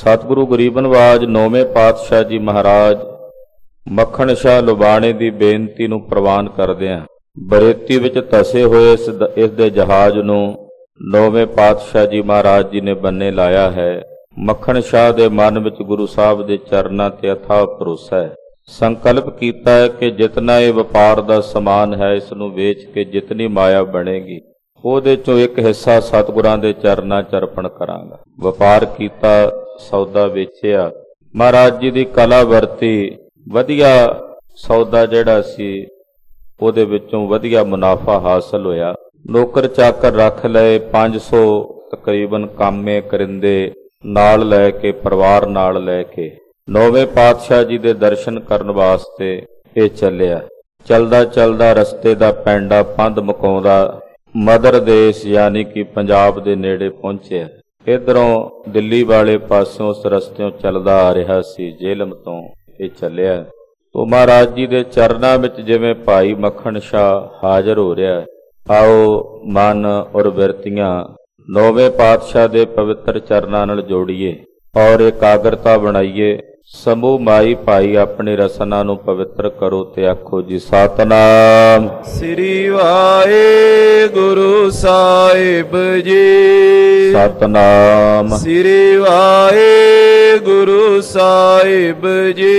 ਸਤਿਗੁਰੂ ਗਰੀਬਨਵਾਜ ਨੌਵੇਂ ਪਾਤਸ਼ਾਹ ਜੀ ਮਹਾਰਾਜ ਮੱਖਣ ਸ਼ਾਹ ਲੁਬਾਣੇ ਦੀ ਬੇਨਤੀ ਨੂੰ ਪ੍ਰਵਾਨ ਕਰਦਿਆਂ ਬਰੇਤੀ ਵਿੱਚ ਧਸੇ ਹੋਏ ਇਸ ਦੇ ਜਹਾਜ਼ ਨੂੰ ਨੌਵੇਂ ਪਾਤਸ਼ਾਹ ਜੀ ਮਹਾਰਾਜ ਜੀ ਨੇ ਬੰਨੇ ਲਾਇਆ ਹੈ। ਮੱਖਣ ਸ਼ਾਹ ਦੇ ਮਨ ਵਿੱਚ ਗੁਰੂ ਸਾਹਿਬ ਦੇ ਚਰਨਾਂ ਤੇ ਅਥਾਹ ਭਰੋਸਾ ਹੈ। ਸੰਕਲਪ ਕੀਤਾ ਹੈ ਕਿ ਜਿਤਨਾ ਇਹ ਵਪਾਰ ਦਾ ਸਮਾਨ ਹੈ, ਇਸ ਨੂੰ ਵੇਚ ਕੇ ਜਿਤਨੀ ਮਾਇਆ ਬਣੇਗੀ ਉਹਦੇ ਚੋਂ ਇੱਕ ਹਿੱਸਾ ਸਤਿਗੁਰਾਂ ਦੇ ਚਰਨਾਂ 'ਚ ਅਰਪਣ ਕਰਾਂਗਾ। ਵਪਾਰ ਕੀਤਾ, ਸੌਦਾ ਵੇਚਿਆ, ਮਹਾਰਾਜ ਜੀ ਦੀ ਕਲਾ ਵਰਤੀ, ਵਧੀਆ ਸੌਦਾ ਜਿਹੜਾ ਸੀ ਉਹਦੇ ਵਿੱਚੋਂ ਵਧੀਆ ਮੁਨਾਫਾ ਹਾਸਲ ਹੋਇਆ। ਨੌਕਰ ਚਾਕਰ ਰੱਖ ਲਏ, 500 ਤਕਰੀਬਨ ਕਾਮੇ ਕਰਿੰਦੇ ਨਾਲ ਲੈ ਕੇ, ਪਰਿਵਾਰ ਨਾਲ ਲੈ ਕੇ ਨੌਵੇਂ ਪਾਤਸ਼ਾਹ ਜੀ ਦੇ ਦਰਸ਼ਨ ਕਰਨ ਵਾਸਤੇ ਇਹ ਚੱਲਿਆ। ਚਲਦਾ ਚਲਦਾ ਰਸਤੇ ਦਾ ਪੈਂਡਾ ਪੰਧ ਮੁਕਾਉਂਦਾ ਮਦਰ ਦੇਸ਼ ਯਾਨੀ ਕਿ ਪੰਜਾਬ ਦੇ ਨੇੜੇ ਪਹੁੰਚਿਆ। ਇੱਧਰੋਂ ਦਿੱਲੀ ਵਾਲੇ ਪਾਸਿਓਂ ਉਸ ਰਸਤਿਓਂ ਚੱਲਦਾ ਆ ਰਿਹਾ ਸੀ, ਜੇਲਮ ਤੋਂ ਇਹ ਚੱਲਿਆ। ਉਹ ਮਹਾਰਾਜ ਜੀ ਦੇ ਚਰਨਾਂ ਵਿੱਚ ਜਿਵੇਂ ਭਾਈ ਮੱਖਣ ਸ਼ਾਹ ਹਾਜ਼ਰ ਹੋ ਰਿਹਾ। ਆਓ ਮਨ ਔਰ ਬਿਰਤੀਆਂ ਨੌਵੇਂ ਪਾਤਸ਼ਾਹ ਦੇ ਪਵਿੱਤਰ ਚਰਨਾਂ ਨਾਲ ਜੋੜੀਏ ਔਰ ਇਕਾਗਰਤਾ ਬਣਾਈਏ। ਸਮੂਹ ਮਾਈ ਭਾਈ ਆਪਣੀ ਰਸਨਾ ਨੂੰ ਪਵਿੱਤਰ ਕਰੋ ਤੇ ਆਖੋ ਜੀ ਸਤਿਨਾਮ ਸ੍ਰੀ ਵਾਹਿਗੁਰੂ ਸਾਹਿਬ ਜੀ। ਸਤਿਨਾਮ ਸ੍ਰੀ ਵਾਹਿਗੁਰੂ ਸਾਹਿਬ ਜੀ।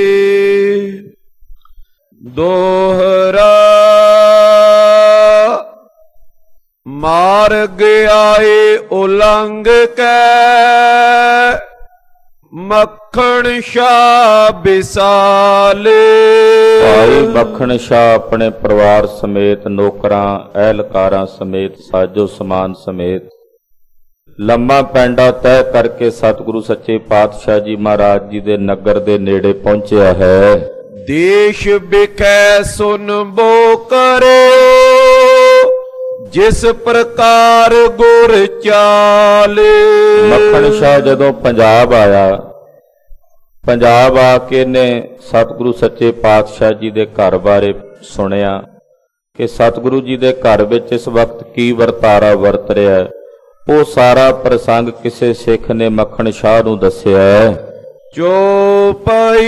ਦੋਹਰਾ ਮਾਰਗ ਆਏ ਉਲੰਘ ਕੇ ਮੱਖਣ ਸ਼ਾਹ ਵਿਸਾਲੇ। ਭਾਈ ਮੱਖਣ ਸ਼ਾਹ ਆਪਣੇ ਪਰਿਵਾਰ ਸਮੇਤ, ਨੌਕਰਾਂ ਅਹਿਲਕਾਰਾਂ ਸਮੇਤ, ਸਾਜੋ ਸਮਾਨ ਸਮੇਤ ਲੰਮਾ ਪੈਂਡਾ ਤੈਅ ਕਰਕੇ ਸਤਿਗੁਰੂ ਸੱਚੇ ਪਾਤਸ਼ਾਹ ਜੀ ਮਹਾਰਾਜ ਜੀ ਦੇ ਨਗਰ ਦੇ ਨੇੜੇ ਪਹੁੰਚਿਆ ਹੈ। ਦੇਸ਼ ਬਿਖੈ ਸੁਨਬੋ ਕਰੋ ਜਿਸ ਪ੍ਰਕਾਰ ਗੁਰ ਚਾਲੇ। ਮੱਖਣ ਸ਼ਾਹ ਜਦੋਂ ਪੰਜਾਬ ਆਇਆ, ਪੰਜਾਬ ਆ ਕੇ ਇਹਨੇ ਸਤਿਗੁਰੂ ਸੱਚੇ ਪਾਤਸ਼ਾਹ ਜੀ ਦੇ ਘਰ ਬਾਰੇ ਸੁਣਿਆ ਕਿ ਸਤਿਗੁਰੂ ਜੀ ਦੇ ਘਰ ਵਿੱਚ ਇਸ ਵਕਤ ਕੀ ਵਰਤਾਰਾ ਵਰਤ ਰਿਹਾ। ਉਹ ਸਾਰਾ ਪ੍ਰਸੰਗ ਕਿਸੇ ਸਿੱਖ ਨੇ ਮੱਖਣ ਸ਼ਾਹ ਨੂੰ ਦੱਸਿਆ। ਚੌਪਈ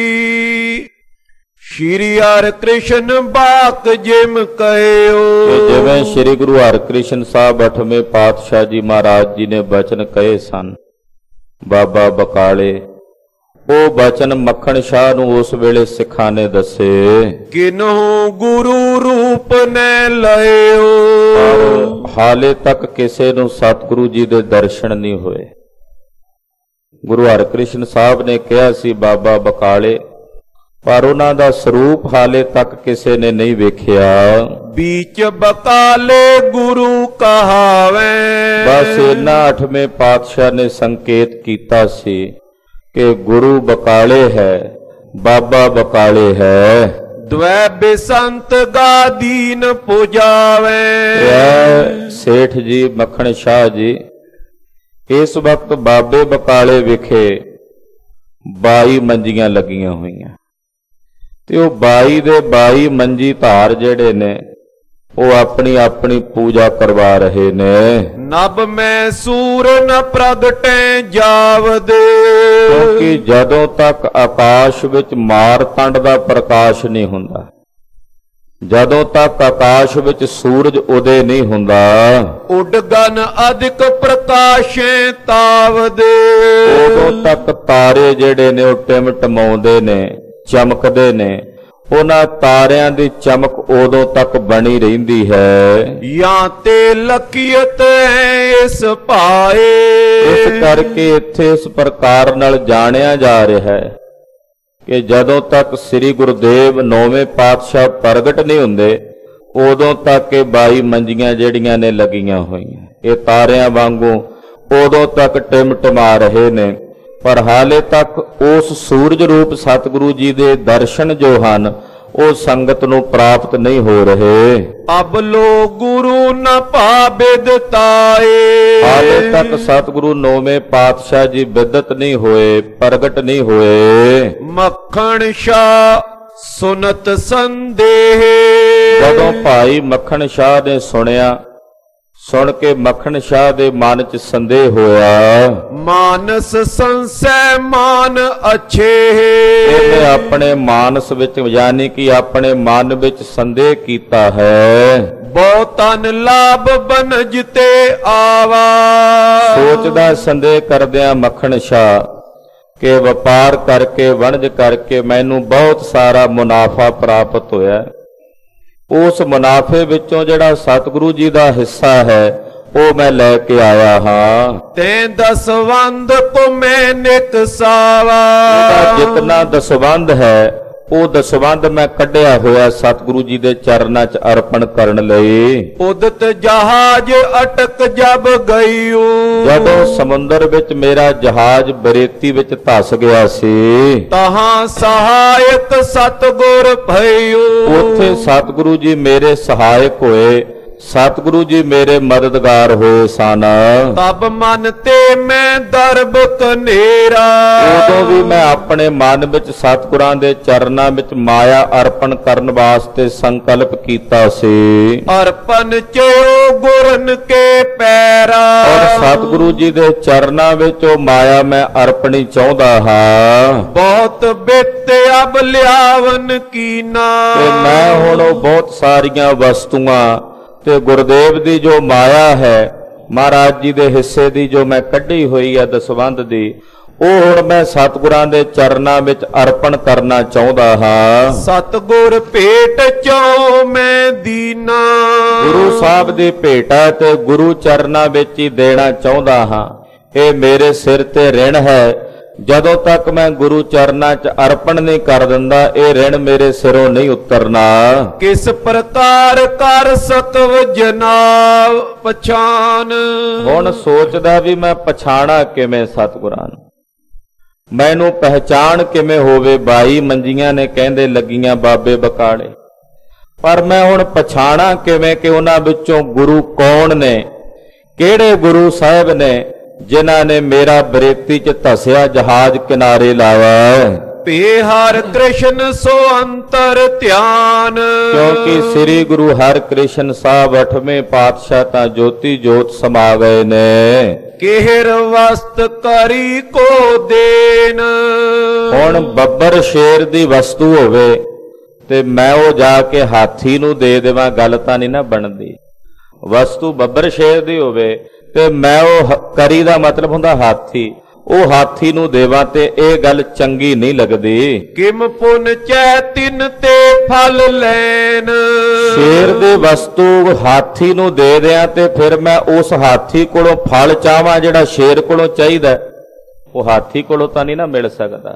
ਸ਼੍ਰੀ ਹਰਿਕ੍ਰਿਸ਼ਨ ਬਾਕ ਜਿਮ ਕਹਿਓ। ਜਿਵੇਂ ਸ਼੍ਰੀ ਗੁਰੂ ਹਰਿਕ੍ਰਿਸ਼ਨ ਸਾਹਿਬ 8ਵੇਂ ਪਾਤਸ਼ਾਹ ਜੀ ਮਹਾਰਾਜ ਜੀ ਨੇ ਬਚਨ ਕਹੇ ਸਨ ਬਾਬਾ ਬਕਾਲੇ, ਉਹ ਬਚਨ ਮੱਖਣ ਸ਼ਾਹ ਨੂੰ ਉਸ ਵੇਲੇ ਸਿੱਖਾਂ ਨੇ ਦੱਸੇ। ਕਿਨਹੁ ਗੁਰੂ ਰੂਪ ਨੇ ਲਇਓ। ਹਾਲੇ ਤੱਕ ਕਿਸੇ ਨੂੰ ਸਤਿਗੁਰੂ ਜੀ ਦੇ ਦਰਸ਼ਨ ਨਹੀਂ ਹੋਏ। ਗੁਰੂ ਹਰਿਕ੍ਰਿਸ਼ਨ ਸਾਹਿਬ ਨੇ ਕਿਹਾ ਸੀ ਬਾਬਾ ਬਕਾਲੇ, ਪਰ ਉਹਨਾਂ ਦਾ ਸਰੂਪ ਹਾਲੇ ਤੱਕ ਕਿਸੇ ਨੇ ਨਹੀਂ ਵੇਖਿਆ। ਬੀਚ ਬਕਾਲੇ ਗੁਰੂ ਕਹਾਵੇ। ਬਸ ਇਹਨਾਂ 8ਵੇਂ ਪਾਤਸ਼ਾਹ ਨੇ ਸੰਕੇਤ ਕੀਤਾ ਸੀ ਕਿ ਗੁਰੂ ਬਕਾਲੇ ਹੈ, ਬਾਬਾ ਬਕਾਲੇ ਹੈ। ਦਵੈ ਬੇਸੰਤ ਗਾਦੀਨ ਪੁਜਾਵੇ। ਸੇਠ ਜੀ ਮੱਖਣ ਸ਼ਾਹ ਜੀ ਇਸ ਵਕਤ ਬਾਬੇ ਬਕਾਲੇ ਵਿਖੇ 22 ਮੰਜੀਆਂ ਲੱਗੀਆਂ ਹੋਈਆਂ ਤੇ ਉਹ 22 ਦੇ 22 ਮੰਜੀ ਧਾਰ ਜਿਹੜੇ ਨੇ ਉਹ ਆਪਣੀ ਆਪਣੀ ਪੂਜਾ ਕਰਵਾ ਰਹੇ ਨੇ। ਨਭ ਮੈਂ ਸੂਰ ਨ ਪ੍ਰਗਟੈ ਜਾਵਦੇ। ਕਿਉਂਕਿ ਜਦੋਂ ਤੱਕ ਆਕਾਸ਼ ਵਿੱਚ ਮਾਰਤੰਡ ਦਾ ਪ੍ਰਕਾਸ਼ ਨਹੀਂ ਹੁੰਦਾ, ਜਦੋਂ ਤੱਕ ਆਕਾਸ਼ ਵਿੱਚ ਸੂਰਜ ਉਦੇ ਨਹੀਂ ਹੁੰਦਾ, ਉਡਗਨ ਅਧਿਕ ਪ੍ਰਕਾਸ਼ੇ ਤਾਵਦੇ। ਉਦੋਂ ਤੱਕ ਤਾਰੇ ਜਿਹੜੇ ਨੇ ਉਹ ਟਿਮਟਮਾਉਂਦੇ ਨੇ, ਚਮਕਦੇ ਨੇ। ਉਹਨਾਂ ਤਾਰਿਆਂ ਦੀ ਚਮਕ ਉਦੋਂ ਤੱਕ ਬਣੀ ਰਹਿੰਦੀ ਹੈ ਜਾਂ ਤੇ ਲਕੀਅਤ ਹੈ ਇਸ ਭਾਏ। ਇਸ ਕਰਕੇ ਇੱਥੇ ਇਸ ਪ੍ਰਕਾਰ ਨਾਲ ਜਾਣਿਆ ਜਾ ਰਿਹਾ ਹੈ ਕਿ ਜਦੋਂ ਤੱਕ ਸ੍ਰੀ ਗੁਰਦੇਵ ਨੌਵੇਂ ਪਾਤਸ਼ਾਹ ਪ੍ਰਗਟ ਨਹੀਂ ਹੁੰਦੇ, ਉਦੋਂ ਤੱਕ ਇਹ 22 ਮੰਜੀਆਂ ਜਿਹੜੀਆਂ ਨੇ ਲੱਗੀਆਂ ਹੋਈਆਂ, ਇਹ ਤਾਰਿਆਂ ਵਾਂਗੂ ਉਦੋਂ ਤੱਕ ਟਿਮਟਮਾ ਰਹੇ ਨੇ। ਪਰ ਹਾਲੇ ਤੱਕ ਉਸ ਸੂਰਜ ਰੂਪ ਸਤਿਗੁਰੂ ਜੀ ਦੇ ਦਰਸ਼ਨ ਜੋ ਹਨ ਉਹ ਸੰਗਤ ਨੂੰ ਪ੍ਰਾਪਤ ਨਹੀਂ ਹੋ ਰਹੇ। ਅਬ ਲੋ ਗੁਰੂ ਨ ਭਾਬਿਦ ਤਾਏ। ਹਾਲੇ ਤੱਕ ਸਤਿਗੁਰੂ ਨੌਵੇਂ ਪਾਤਸ਼ਾਹ ਜੀ ਵਿਦਤ ਨਹੀਂ ਹੋਏ, ਪ੍ਰਗਟ ਨਹੀਂ ਹੋਏ। ਮੱਖਣ ਸ਼ਾਹ ਸੁਨਤ ਸੰਦੇਹ। ਜਦੋਂ ਭਾਈ ਮੱਖਣ ਸ਼ਾਹ ਨੇ ਸੁਣਿਆ, ਸੁਣ ਕੇ ਮੱਖਣ ਸ਼ਾਹ ਦੇ ਮਨ 'ਚ ਸੰਦੇਹ ਹੋਇਆ। ਮਾਨਸ ਸੰਸੈ ਮਾਨ ਅੱਛੇ। ਇਹਨੇ ਆਪਣੇ ਮਾਨਸ ਵਿੱਚ ਯਾਨੀ ਕਿ ਆਪਣੇ ਮਨ ਵਿੱਚ ਸੰਦੇਹ ਕੀਤਾ ਹੈ। ਬਹੁ ਤਨ ਲਾਭ ਬਨਜ ਤੇ ਆਵਾ। ਸੋਚਦਾ ਸੰਦੇਹ ਕਰਦਿਆਂ ਮੱਖਣ ਸ਼ਾਹ ਕਿ ਵਪਾਰ ਕਰਕੇ ਵਣਜ ਕਰਕੇ ਮੈਨੂੰ ਬਹੁਤ ਸਾਰਾ ਮੁਨਾਫਾ ਪ੍ਰਾਪਤ ਹੋਇਆ। ਉਸ ਮੁਨਾਫੇ ਵਿੱਚੋਂ ਜਿਹੜਾ ਸਤਿਗੁਰੂ ਜੀ ਦਾ ਹਿੱਸਾ ਹੈ ਉਹ ਮੈਂ ਲੈ ਕੇ ਆਇਆ ਹਾਂ। ਤੇ ਦਸਵੰਧ ਕੋ ਮੈਂ ਨਿਤ ਸਾਵਾ। ਜਿਤਨਾ ਦਸਵੰਧ ਹੈ ਉਹ ਦਸਵੰਧ ਮੈਂ ਕੱਢਿਆ ਹੋਇਆ ਸਤਿਗੁਰੂ ਜੀ ਦੇ ਚਰਨਾਂ 'ਚ ਅਰਪਣ ਕਰਨ ਲਈ। ਉਦਤ ਜਹਾਜ਼ ਅਟਕ ਜਬ ਗਈਉ। ਜਦੋਂ ਸਮੁੰਦਰ ਵਿੱਚ ਮੇਰਾ ਜਹਾਜ਼ ਬਰੇਤੀ ਵਿੱਚ ਧਸ ਗਿਆ ਸੀ ਤਹਾਂ ਸਹਾਇਕ ਸਤਿਗੁਰ ਭਇਉ। ਉੱਥੇ ਸਤਿਗੁਰੂ ਜੀ ਮੇਰੇ ਸਹਾਇਕ ਹੋਏ, ਸਤਿਗੁਰੂ ਜੀ ਮੇਰੇ ਮਦਦਗਾਰ ਹੋਏ ਸਨ। ਤਬ ਮਨ ਤੇ ਮੈਂ ਦਰਬ ਕਨੇਰਾ। ਉਦੋਂ ਵੀ ਮੈਂ ਆਪਣੇ ਮਨ ਵਿੱਚ ਸਤਿਗੁਰਾਂ ਦੇ ਚਰਨਾਂ ਵਿੱਚ ਮਾਇਆ ਅਰਪਣ ਕਰਨ ਵਾਸਤੇ ਸੰਕਲਪ ਕੀਤਾ ਸੀ। ਅਰਪਣ ਚਿਓ ਗੁਰਨ ਕੇ ਪੈਰਾ। ਔਰ ਸਤਿਗੁਰੂ ਜੀ ਦੇ ਚਰਨਾਂ ਵਿੱਚ ਉਹ ਮਾਇਆ ਮੈਂ ਅਰਪਣੀ ਚਾਹੁੰਦਾ ਹਾਂ। ਬਹੁਤ ਬਿਤ ਅਬ ਲਿਆਵਨ ਕੀਨਾ। ਤੇ ਮੈਂ ਹੁਣ ਉਹ ਬਹੁਤ ਸਾਰੀਆਂ ਵਸਤੂਆਂ ਤੇ ਗੁਰਦੇਵ ਦੀ ਜੋ ਮਾਇਆ ਹੈ, ਮਹਾਰਾਜ ਜੀ ਦੇ ਹਿੱਸੇ ਦੀ ਜੋ ਮੈਂ ਕੱਢੀ ਹੋਈ ਹੈ ਦਸਵੰਧ ਦੀ, ਉਹ ਹੁਣ ਮੈਂ ਸਤਿਗੁਰਾਂ ਦੇ ਚਰਨਾਂ ਵਿੱਚ ਅਰਪਣ ਕਰਨਾ ਚਾਹੁੰਦਾ ਹਾਂ। ਸਤਿਗੁਰ ਭੇਟ ਚੋ ਮੈਂ ਦੀਨਾ। ਗੁਰੂ ਸਾਹਿਬ ਦੀ ਭੇਟ ਹੈ ਤੇ ਗੁਰੂ ਚਰਨਾਂ ਵਿੱਚ ਹੀ ਦੇਣਾ ਚਾਹੁੰਦਾ ਹਾਂ। ਇਹ ਮੇਰੇ ਸਿਰ ਤੇ ਰਿਣ ਹੈ। ਜਦੋਂ ਤੱਕ ਮੈਂ ਗੁਰੂ ਚਰਨਾਂ 'ਚ ਅਰਪਣ ਨਹੀਂ ਕਰ ਦਿੰਦਾ ਇਹ ਰਿਣ ਮੇਰੇ ਸਿਰੋਂ ਨਹੀਂ ਉਤਰਨਾ। ਕਿਸ ਪ੍ਰਕਾਰ ਕਰ ਸਕਵ ਜਨਾਬ ਪਛਾਨ। ਹੁਣ ਸੋਚਦਾ ਵੀ ਮੈਂ ਪਛਾਣਾ ਕਿਵੇਂ ਸਤਿਗੁਰਾਂ ਨੂੰ, ਮੈਨੂੰ ਪਹਿਚਾਣ ਕਿਵੇਂ ਹੋਵੇ। 22 ਮੰਜੀਆਂ ਨੇ ਕਹਿੰਦੇ ਲੱਗੀਆਂ ਬਾਬੇ ਬਕਾਲੇ, ਪਰ ਮੈਂ ਹੁਣ ਪਛਾਣਾ ਕਿਵੇਂ ਕਿ ਉਹਨਾਂ ਵਿੱਚੋਂ ਗੁਰੂ ਕੌਣ ਨੇ, ਕਿਹੜੇ ਗੁਰੂ ਸਾਹਿਬ ਨੇ ਜਿਨ੍ਹਾਂ ਨੇ ਮੇਰਾ ਬਰੇਤੀ 'ਚ ਧਸਿਆ ਜਹਾਜ਼ ਕਿਨਾਰੇ ਲਾਇਆ। ਭੇ ਹਰਿ ਕ੍ਰਿਸ਼ਨ ਸੋ ਅੰਤਰ ਧਿਆਨ। ਕਿਉਂਕਿ ਸ੍ਰੀ ਗੁਰੂ ਹਰਿਕ੍ਰਿਸ਼ਨ ਸਾਹਿਬ 8ਵੇਂ ਪਾਤਸ਼ਾਹ ਤਾਂ ਜੋਤੀ ਜੋਤ ਸਮਾ ਗਏ ਨੇ। ਕਿਹਰ ਵਸਤ ਕਰੀ ਕੋ ਦੇਨ। ਹੁਣ ਬੱਬਰ ਸ਼ੇਰ ਦੀ ਵਸਤੂ ਹੋਵੇ ਤੇ ਮੈਂ ਉਹ ਜਾ ਕੇ ਹਾਥੀ ਨੂੰ ਦੇ ਦੇਵਾਂ, ਗੱਲ ਤਾਂ ਨਹੀਂ ਨਾ ਬਣਦੀ। ਵਸਤੂ ਬੱਬਰ ਸ਼ੇਰ ਦੀ ਹੋਵੇ ਤੇ ਮੈਂ ਉਹ ਕਰੀ ਦਾ ਮਤਲਬ ਹੁੰਦਾ ਹਾਥੀ, ਉਹ ਹਾਥੀ ਨੂੰ ਦੇਵਾਂ ਤੇ ਇਹ ਗੱਲ ਚੰਗੀ ਨਹੀਂ ਲੱਗਦੀ। ਕਿਮ ਪੁਨ ਚੈ ਤਿਨ ਤੇ ਫਲ ਲੈਨ। ਸ਼ੇਰ ਦੀ ਵਸਤੂ ਹਾਥੀ ਨੂੰ ਦੇ ਦਿਆਂ ਤੇ ਫਿਰ ਮੈਂ ਉਸ ਹਾਥੀ ਕੋਲੋਂ ਫਲ ਚਾਹਾਂ ਜਿਹੜਾ ਸ਼ੇਰ ਕੋਲੋਂ ਚਾਹੀਦਾ, ਉਹ ਹਾਥੀ ਕੋਲੋਂ ਤਾਂ ਨਹੀਂ ਨਾ ਮਿਲ ਸਕਦਾ।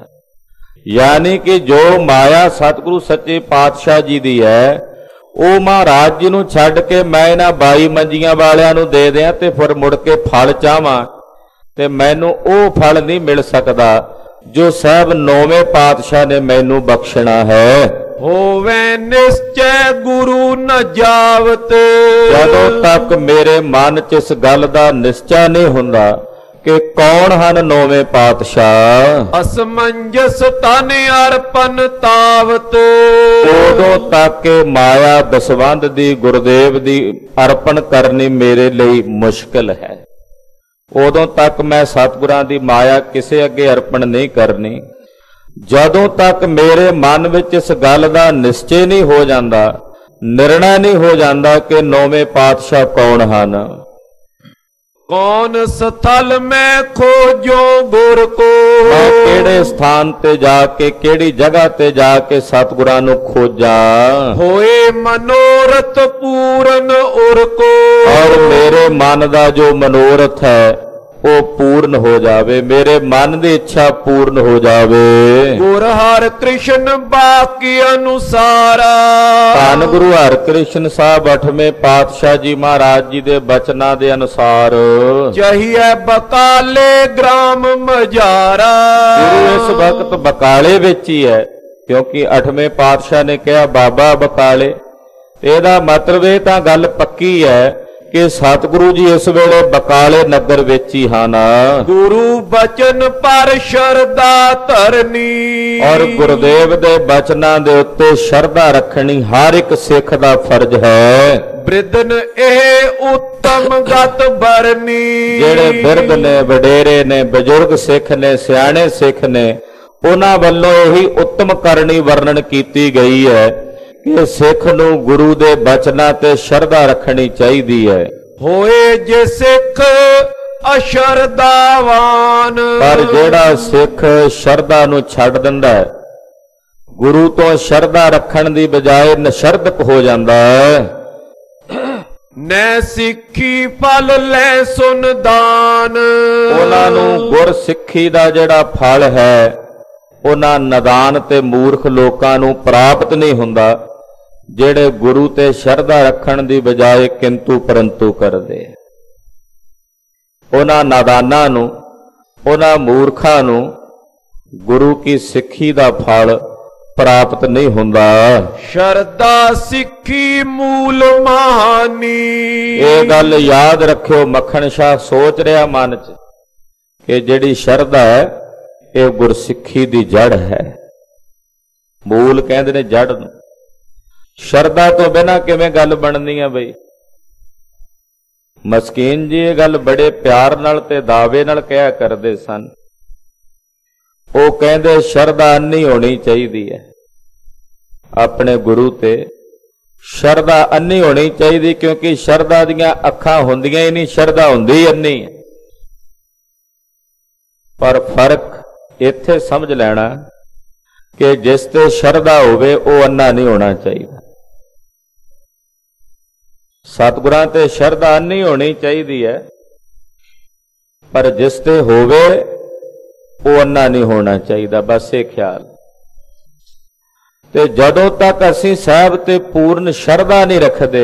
ਯਾਨੀ ਕਿ ਜੋ ਮਾਇਆ ਸਤਿਗੁਰੂ ਸੱਚੇ ਪਾਤਸ਼ਾਹ ਜੀ ਦੀ ਹੈ ਉਹ ਮਹਾਰਾਜ ਜੀ ਨੂੰ ਛੱਡ ਕੇ ਮੈਂ ਇਹਨਾਂ 22 ਮੰਜੀਆਂ ਵਾਲਿਆਂ ਨੂੰ ਦੇ ਦਿਆਂ ਤੇ ਫਿਰ ਮੁੜ ਕੇ ਫਲ ਚਾਹਾਂ ਤੇ ਮੈਨੂੰ ਉਹ ਫਲ ਨਹੀਂ ਮਿਲ ਸਕਦਾ ਜੋ ਸਾਹਿਬ 9ਵੇਂ ਪਾਤਸ਼ਾਹ ਨੇ ਮੈਨੂੰ ਬਖਸ਼ਣਾ ਹੈ। ਹੋਵੇ ਨਿਸ਼ਚੈ ਗੁਰੂ ਨ ਜਾਵਤ। ਜਦੋਂ ਤੱਕ ਮੇਰੇ ਮਨ 'ਚ ਇਸ ਗੱਲ ਦਾ ਨਿਸ਼ਚਾ ਨਹੀਂ ਹੁੰਦਾ ਕਿ ਕੌਣ ਹਨ 9ਵੇਂ ਪਾਤਸ਼ਾਹ, ਅਸਮੰਜਸ ਤਨ ਅਰਪਨ ਤਾਵਤ। ਉਦੋਂ ਤੱਕ ਮਾਇਆ ਦਸਵੰਧ ਦੀ ਗੁਰਦੇਵ ਦੀ ਅਰਪਣ ਕਰਨੀ ਮੇਰੇ ਲਈ ਮੁਸ਼ਕਲ ਹੈ। ਉਦੋਂ ਤੱਕ ਮੈਂ ਸਤਿਗੁਰਾਂ ਦੀ ਮਾਇਆ ਕਿਸੇ ਅੱਗੇ ਅਰਪਣ ਨਹੀਂ ਕਰਨੀ। ਜਦੋਂ ਤੱਕ ਮੇਰੇ ਮਨ ਵਿੱਚ ਇਸ ਗੱਲ ਦਾ ਨਿਸ਼ਚੈ ਨਹੀਂ ਹੋ ਜਾਂਦਾ, ਨਿਰਣਾ ਨਹੀਂ ਹੋ ਜਾਂਦਾ ਕਿ 9ਵੇਂ ਪਾਤਸ਼ਾਹ ਕੌਣ ਹਨ। ਕੌਣ ਸਥਲ ਮੈਂ ਖੋਜੋ ਗੁਰ ਕੋ। ਮੈਂ ਕਿਹੜੇ ਸਥਾਨ ਤੇ ਜਾ ਕੇ, ਕਿਹੜੀ ਜਗ੍ਹਾ ਤੇ ਜਾ ਕੇ ਸਤਿਗੁਰਾਂ ਨੂੰ ਖੋਜਾਂ। ਹੋਏ ਮਨੋਰਥ ਪੂਰਨ ਉਰ ਕੋ। ਔਰ ਮੇਰੇ ਮਨ ਦਾ ਜੋ ਮਨੋਰਥ ਹੈ ਉਹ ਪੂਰਨ ਹੋ ਜਾਵੇ, ਮੇਰੇ ਮਨ ਦੀ ਇੱਛਾ ਪੂਰਨ ਹੋ ਜਾਵੇ। ਗੁਰ ਹਰਿ ਕ੍ਰਿਸ਼ਨ ਬਾਕੀ ਅਨੁਸਾਰਾ। ਧੰਨ ਗੁਰੂ ਹਰਿਕ੍ਰਿਸ਼ਨ ਸਾਹਿਬ 8ਵੇਂ ਪਾਤਸ਼ਾਹ ਜੀ ਮਹਾਰਾਜ ਜੀ ਦੇ ਬਚਨਾਂ ਦੇ ਅਨੁਸਾਰ ਚਾਹੀਏ ਬਕਾਲੇ ਗ੍ਰਾਮ ਮਜਾਰਾ। ਗੁਰੂ ਇਸ ਵਕਤ ਬਕਾਲੇ ਵਿੱਚ ਹੀ ਹੈ, ਕਿਉਂਕਿ 8ਵੇਂ ਪਾਤਸ਼ਾਹ ਨੇ ਕਿਹਾ ਬਾਬਾ ਬਕਾਲੇ। ਇਹਦਾ ਮਤਲਬ ਇਹ ਤਾਂ ਗੱਲ ਪੱਕੀ ਹੈ ਕਿ ਸਤਿਗੁਰੂ ਜੀ ਇਸ ਵੇਲੇ ਬਕਾਲੇ ਨਗਰ ਵਿੱਚ ਹੀ ਹਨ ਗੁਰੂ ਬਚਨ ਪਰ ਸ਼ਰਧਾ ਧਰਨੀ। ਔਰ ਗੁਰਦੇਵ ਦੇ ਬਚਨਾਂ ਦੇ ਉੱਤੇ ਸ਼ਰਧਾ ਰੱਖਣੀ ਹਰ ਇੱਕ ਸਿੱਖ ਦਾ ਫਰਜ਼ ਹੈ। ਬਿਰਧਨ ਇਹ ਉੱਤਮ ਗਤ ਬਰਨੀ। ਜਿਹੜੇ ਬਿਰਧ ਨੇ, ਵਡੇਰੇ ਨੇ, ਬਜ਼ੁਰਗ ਸਿੱਖ ਨੇ, ਸਿਆਣੇ ਸਿੱਖ ਨੇ, ਉਹਨਾਂ ਵੱਲੋਂ ਇਹੀ ਉੱਤਮ ਕਰਨੀ ਵਰਣਨ ਕੀਤੀ ਗਈ ਹੈ ਕਿ ਸਿੱਖ ਨੂੰ ਗੁਰੂ ਦੇ ਬਚਨਾਂ ਤੇ ਸ਼ਰਧਾ ਰੱਖਣੀ ਚਾਹੀਦੀ ਹੈ। ਹੋਏ ਜੇ ਸਿੱਖ ਅਸ਼ਰਧਾਵਾਨ। ਪਰ ਜਿਹੜਾ ਸਿੱਖ ਸ਼ਰਧਾ ਨੂੰ ਛੱਡ ਦਿੰਦਾ ਹੈ, ਗੁਰੂ ਤੋਂ ਸ਼ਰਧਾ ਰੱਖਣ ਦੀ ਬਜਾਏ ਨਸ਼ਰਧਕ ਹੋ ਜਾਂਦਾ ਹੈ, ਨੈ ਸਿੱਖੀ ਫਲ ਲੈ ਸੁਨ ਦਾਨ। ਉਹਨਾਂ ਨੂੰ ਗੁਰ ਸਿੱਖੀ ਦਾ ਜਿਹੜਾ ਫਲ ਹੈ ਉਹਨਾਂ ਨਦਾਨ ਤੇ ਮੂਰਖ ਲੋਕਾਂ ਨੂੰ ਪ੍ਰਾਪਤ ਨਹੀਂ ਹੁੰਦਾ, ਜਿਹੜੇ ਗੁਰੂ ਤੇ ਸ਼ਰਧਾ ਰੱਖਣ ਦੀ ਬਜਾਏ ਕਿੰਤੂ ਪਰੰਤੂ ਕਰਦੇ। ਉਹਨਾਂ ਨਾਦਾਨਾਂ ਨੂੰ, ਉਹਨਾਂ ਮੂਰਖਾਂ ਨੂੰ ਗੁਰੂ ਕੀ ਸਿੱਖੀ ਦਾ ਫਲ ਪ੍ਰਾਪਤ ਨਹੀਂ ਹੁੰਦਾ। ਸ਼ਰਧਾ ਸਿੱਖੀ ਮੂਲ ਮਹਾਨੀ। ਇਹ ਗੱਲ ਯਾਦ ਰੱਖਿਓ। ਮੱਖਣ ਸ਼ਾਹ ਸੋਚ ਰਿਹਾ ਮਨ 'ਚ ਕਿ ਜਿਹੜੀ ਸ਼ਰਧਾ ਹੈ ਇਹ ਗੁਰਸਿੱਖੀ ਦੀ ਜੜ ਹੈ। ਮੂਲ ਕਹਿੰਦੇ ਨੇ ਜੜ ਨੂੰ। ਸ਼ਰਧਾ ਤੋਂ ਬਿਨਾਂ ਕਿਵੇਂ ਗੱਲ ਬਣਨੀ ਆ ਬਈ? ਮਸਕੀਨ ਜੀ ਇਹ ਗੱਲ ਬੜੇ ਪਿਆਰ ਨਾਲ ਤੇ ਦਾਅਵੇ ਨਾਲ ਕਿਹਾ ਕਰਦੇ ਸਨ। ਉਹ ਕਹਿੰਦੇ ਸ਼ਰਧਾ ਅੰਨੀ ਹੋਣੀ ਚਾਹੀਦੀ ਹੈ ਆਪਣੇ ਗੁਰੂ ਤੇ। ਸ਼ਰਧਾ ਅੰਨੀ ਹੋਣੀ ਚਾਹੀਦੀ ਕਿਉਂਕਿ ਸ਼ਰਧਾ ਦੀਆਂ ਅੱਖਾਂ ਹੁੰਦੀਆਂ ਹੀ ਨਹੀਂ, ਸ਼ਰਧਾ ਹੁੰਦੀ ਅੰਨੀ ਹੈ। ਪਰ ਫਰਕ ਇੱਥੇ ਸਮਝ ਲੈਣਾ ਕਿ ਜਿਸ ਤੇ ਸ਼ਰਧਾ ਹੋਵੇ ਉਹ ਅੰਨਾ ਨਹੀਂ ਹੋਣਾ ਚਾਹੀਦਾ। ਸਤਿਗੁਰਾਂ ਤੇ ਸ਼ਰਧਾ ਅੰਨੀ ਹੋਣੀ ਚਾਹੀਦੀ ਹੈ, ਪਰ ਜਿਸ ਤੇ ਹੋਵੇ ਉਹ ਅੰਨਾ ਨਹੀਂ ਹੋਣਾ ਚਾਹੀਦਾ। ਬਸ ਇਹ ਖਿਆਲ। ਤੇ ਜਦੋਂ ਤੱਕ ਅਸੀਂ ਸਾਹਿਬ ਤੇ ਪੂਰਨ ਸ਼ਰਧਾ ਨਹੀਂ ਰੱਖਦੇ,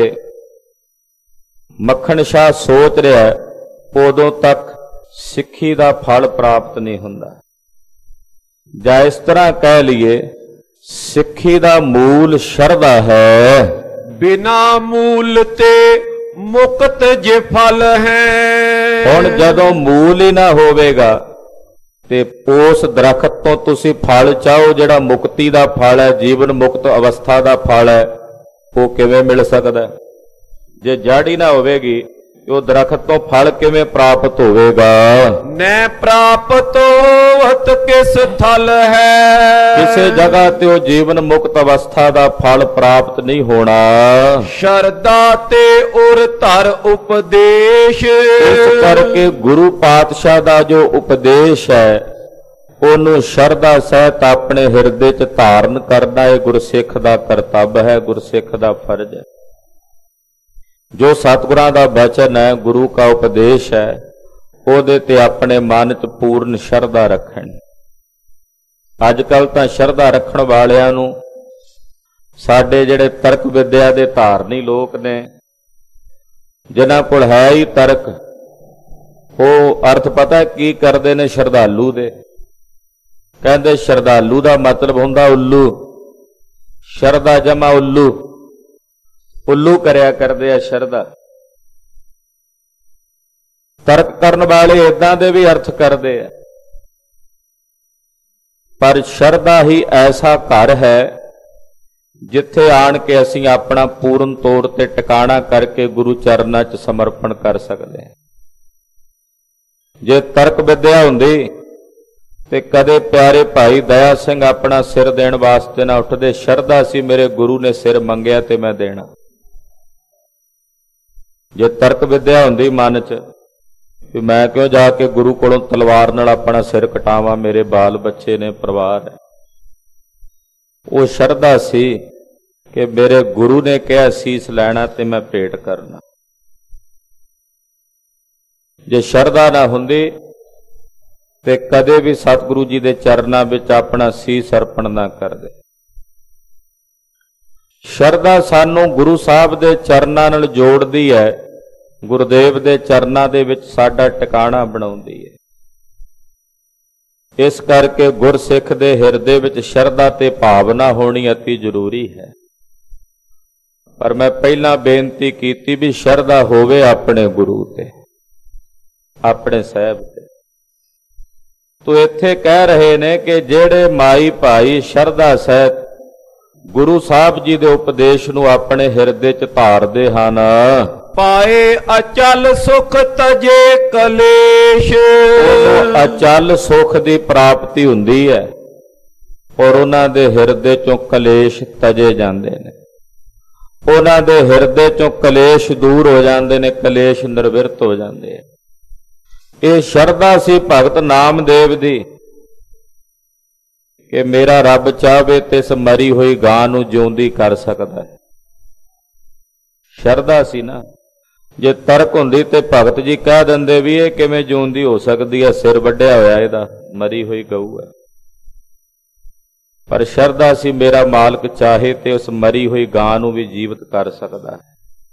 ਮੱਖਣ ਸ਼ਾਹ ਸੋਚ ਰਿਹਾ, ਉਦੋਂ ਤੱਕ ਸਿੱਖੀ ਦਾ ਫਲ ਪ੍ਰਾਪਤ ਨਹੀਂ ਹੁੰਦਾ। ਜਾਂ ਇਸ ਤਰ੍ਹਾਂ ਕਹਿ ਲਈਏ, ਸਿੱਖੀ ਦਾ ਮੂਲ ਸ਼ਰਧਾ ਹੈ। ਬਿਨਾ ਮੂਲ ਤੇ ਮੁਕਤ ਜੇ ਫਲ ਹੈ। ਹੁਣ ਜਦੋਂ ਮੂਲ ਹੀ ਨਾ ਹੋਵੇਗਾ ਤੇ ਉਸ ਦਰਖਤ ਤੋਂ ਤੁਸੀਂ ਫਲ ਚਾਹੋ ਜਿਹੜਾ ਮੁਕਤੀ ਦਾ ਫਲ ਹੈ, ਜੀਵਨ ਮੁਕਤ ਅਵਸਥਾ ਦਾ ਫਲ ਹੈ, ਉਹ ਕਿਵੇਂ ਮਿਲ ਸਕਦਾ? ਜੇ ਜੜ ਹੀ ਨਾ ਹੋਵੇਗੀ ਤੇ ਉਹ ਦਰਖਤ ਤੋਂ ਫਲ ਕਿਵੇਂ ਪ੍ਰਾਪਤ ਹੋਵੇਗਾ? ਨੈ ਪ੍ਰਾਪਤ ਹੋਵਤ ਕਿਸ ਥਲ ਹੈ। ਕਿਸੇ ਜਗ੍ਹਾ ਤੇ ਉਹ ਜੀਵਨ ਮੁਕਤ ਅਵਸਥਾ ਦਾ ਫਲ ਪ੍ਰਾਪਤ ਨਹੀਂ ਹੋਣਾ। ਸ਼ਰਧਾ ਤੇ ਉਰ ਧਰ ਉਪਦੇਸ਼। ਇਸ ਕਰਕੇ ਗੁਰੂ ਪਾਤਸ਼ਾਹ ਦਾ ਜੋ ਉਪਦੇਸ਼ ਹੈ ਉਹਨੂੰ ਸ਼ਰਧਾ ਸਹਿਤ ਆਪਣੇ ਹਿਰਦੇ 'ਚ ਧਾਰਨ ਕਰਨਾ ਇਹ ਗੁਰਸਿੱਖ ਦਾ ਕਰਤੱਵ ਹੈ, ਗੁਰਸਿੱਖ ਦਾ ਫਰਜ਼ ਹੈ। ਜੋ ਸਤਿਗੁਰਾਂ ਦਾ ਬਚਨ ਹੈ, ਗੁਰੂ ਦਾ ਉਪਦੇਸ਼ ਹੈ, ਉਹਦੇ ਤੇ ਆਪਣੇ ਮਨ 'ਚ ਪੂਰਨ ਸ਼ਰਧਾ ਰੱਖਣ। ਅੱਜ ਕੱਲ ਤਾਂ ਸ਼ਰਧਾ ਰੱਖਣ ਵਾਲਿਆਂ ਨੂੰ ਸਾਡੇ ਜਿਹੜੇ ਤਰਕ ਵਿਦਿਆ ਦੇ ਧਾਰਨੀ ਲੋਕ ਨੇ, ਜਿਨ੍ਹਾਂ ਕੋਲ ਹੈ ਹੀ ਤਰਕ, ਉਹ ਅਰਥ ਪਤਾ ਕੀ ਕਰਦੇ ਨੇ ਸ਼ਰਧਾਲੂ ਦੇ? ਕਹਿੰਦੇ ਸ਼ਰਧਾਲੂ ਦਾ ਮਤਲਬ ਹੁੰਦਾ ਉੱਲੂ। ਸ਼ਰਧਾ ਜਮਾ ਉੱਲੂ। ਉੱਲੂ ਕਰਿਆ ਕਰਦੇ ਆ ਸ਼ਰਧਾ। ਤਰਕ ਕਰਨ ਵਾਲੇ ਇਦਾਂ ਦੇ ਵੀ ਅਰਥ ਕਰਦੇ ਆ, ਪਰ ਸ਼ਰਧਾ ਹੀ ਐਸਾ ਘਰ ਹੈ ਜਿੱਥੇ ਆਣ ਕੇ ਅਸੀਂ ਆਪਣਾ ਪੂਰਨ ਤੌਰ ਤੇ ਟਿਕਾਣਾ ਕਰਕੇ ਗੁਰੂ ਚਰਨਾਂ 'ਚ ਸਮਰਪਣ ਕਰ ਸਕਦੇ ਹਾਂ। ਜੇ ਤਰਕ ਵਿਦਿਆ ਹੁੰਦੀ ਤੇ ਕਦੇ ਪਿਆਰੇ ਭਾਈ ਦਇਆ ਸਿੰਘ ਆਪਣਾ ਸਿਰ ਦੇਣ ਵਾਸਤੇ ਨਾ ਉੱਠਦੇ। ਸ਼ਰਧਾ ਸੀ ਮੇਰੇ ਗੁਰੂ ਨੇ ਸਿਰ ਮੰਗਿਆ ਤੇ ਮੈਂ ਦੇਣਾ। ਜੇ ਤਰਕ ਵਿਦਿਆ ਹੁੰਦੀ ਮਨ 'ਚ ਵੀ ਮੈਂ ਕਿਉਂ ਜਾ ਕੇ ਗੁਰੂ ਕੋਲੋਂ ਤਲਵਾਰ ਨਾਲ ਆਪਣਾ ਸਿਰ ਕਟਾਵਾਂ, ਮੇਰੇ ਬਾਲ ਬੱਚੇ ਨੇ, ਪਰਿਵਾਰ ਹੈ। ਉਹ ਸ਼ਰਧਾ ਸੀ ਕਿ ਮੇਰੇ ਗੁਰੂ ਨੇ ਕਿਹਾ ਸੀਸ ਲੈਣਾ ਤੇ ਮੈਂ ਭੇਟ ਕਰਨਾ। ਜੇ ਸ਼ਰਧਾ ਨਾ ਹੁੰਦੀ ਤੇ ਕਦੇ ਵੀ ਸਤਿਗੁਰੂ ਜੀ ਦੇ ਚਰਨਾਂ ਵਿੱਚ ਆਪਣਾ ਸੀਸ ਅਰਪਣ ਨਾ ਕਰਦੇ। ਸ਼ਰਧਾ ਸਾਨੂੰ ਗੁਰੂ ਸਾਹਿਬ ਦੇ ਚਰਨਾਂ ਨਾਲ ਜੋੜਦੀ ਹੈ, ਗੁਰਦੇਵ ਦੇ ਚਰਨਾਂ ਦੇ ਵਿੱਚ ਸਾਡਾ ਟਿਕਾਣਾ ਬਣਾਉਂਦੀ ਹੈ। ਇਸ ਕਰਕੇ ਗੁਰਸਿੱਖ ਦੇ ਹਿਰਦੇ ਵਿੱਚ ਸ਼ਰਧਾ ਤੇ ਭਾਵਨਾ ਹੋਣੀ ਅਤੀ ਜ਼ਰੂਰੀ ਹੈ। ਪਰ ਮੈਂ ਪਹਿਲਾਂ ਬੇਨਤੀ ਕੀਤੀ ਵੀ ਸ਼ਰਧਾ ਹੋਵੇ ਆਪਣੇ ਗੁਰੂ ਤੇ, ਆਪਣੇ ਸਾਹਿਬ ਤੇ। ਤੋ ਇੱਥੇ ਕਹਿ ਰਹੇ ਨੇ ਕਿ ਜਿਹੜੇ ਮਾਈ ਭਾਈ ਸ਼ਰਧਾ ਸਹਿਤ ਗੁਰੂ ਸਾਹਿਬ ਜੀ ਦੇ ਉਪਦੇਸ਼ ਨੂੰ ਆਪਣੇ ਹਿਰਦੇ 'ਚ ਧਾਰਦੇ ਹਨ, ਪਾਏ ਅਚਲ ਸੁਖ ਤਜੇ ਕਲੇਸ਼। ਅਚਲ ਸੁਖ ਦੀ ਪ੍ਰਾਪਤੀ ਹੁੰਦੀ ਹੈ ਔਰ ਉਹਨਾਂ ਦੇ ਹਿਰਦੇ 'ਚੋਂ ਕਲੇਸ਼ ਤਜੇ ਜਾਂਦੇ ਨੇ, ਉਹਨਾਂ ਦੇ ਹਿਰਦੇ 'ਚੋਂ ਕਲੇਸ਼ ਦੂਰ ਹੋ ਜਾਂਦੇ ਨੇ, ਕਲੇਸ਼ ਨਿਰਵਿਰਤ ਹੋ ਜਾਂਦੇ ਆ। ਇਹ ਸ਼ਰਧਾ ਸੀ ਭਗਤ ਨਾਮਦੇਵ ਦੀ ਕਿ ਮੇਰਾ ਰੱਬ ਚਾਹਵੇ ਤੇ ਇਸ ਮਰੀ ਹੋਈ ਗਾਂ ਨੂੰ ਜਿਉਂਦੀ ਕਰ ਸਕਦਾ ਹੈ। ਸ਼ਰਧਾ ਸੀ ਨਾ। ਜੇ ਤਰਕ ਹੁੰਦੀ ਤੇ ਭਗਤ ਜੀ ਕਹਿ ਦਿੰਦੇ ਵੀ ਇਹ ਕਿਵੇਂ ਜਿਉਂਦੀ ਹੋ ਸਕਦੀ ਹੈ, ਸਿਰ ਵੱਢਿਆ ਹੋਇਆ ਇਹਦਾ, ਮਰੀ ਹੋਈ ਗਊ ਹੈ। ਪਰ ਸ਼ਰਧਾ ਸੀ ਮੇਰਾ ਮਾਲਕ ਚਾਹੇ ਤੇ ਉਸ ਮਰੀ ਹੋਈ ਗਾਂ ਨੂੰ ਵੀ ਜੀਵਤ ਕਰ ਸਕਦਾ ਹੈ।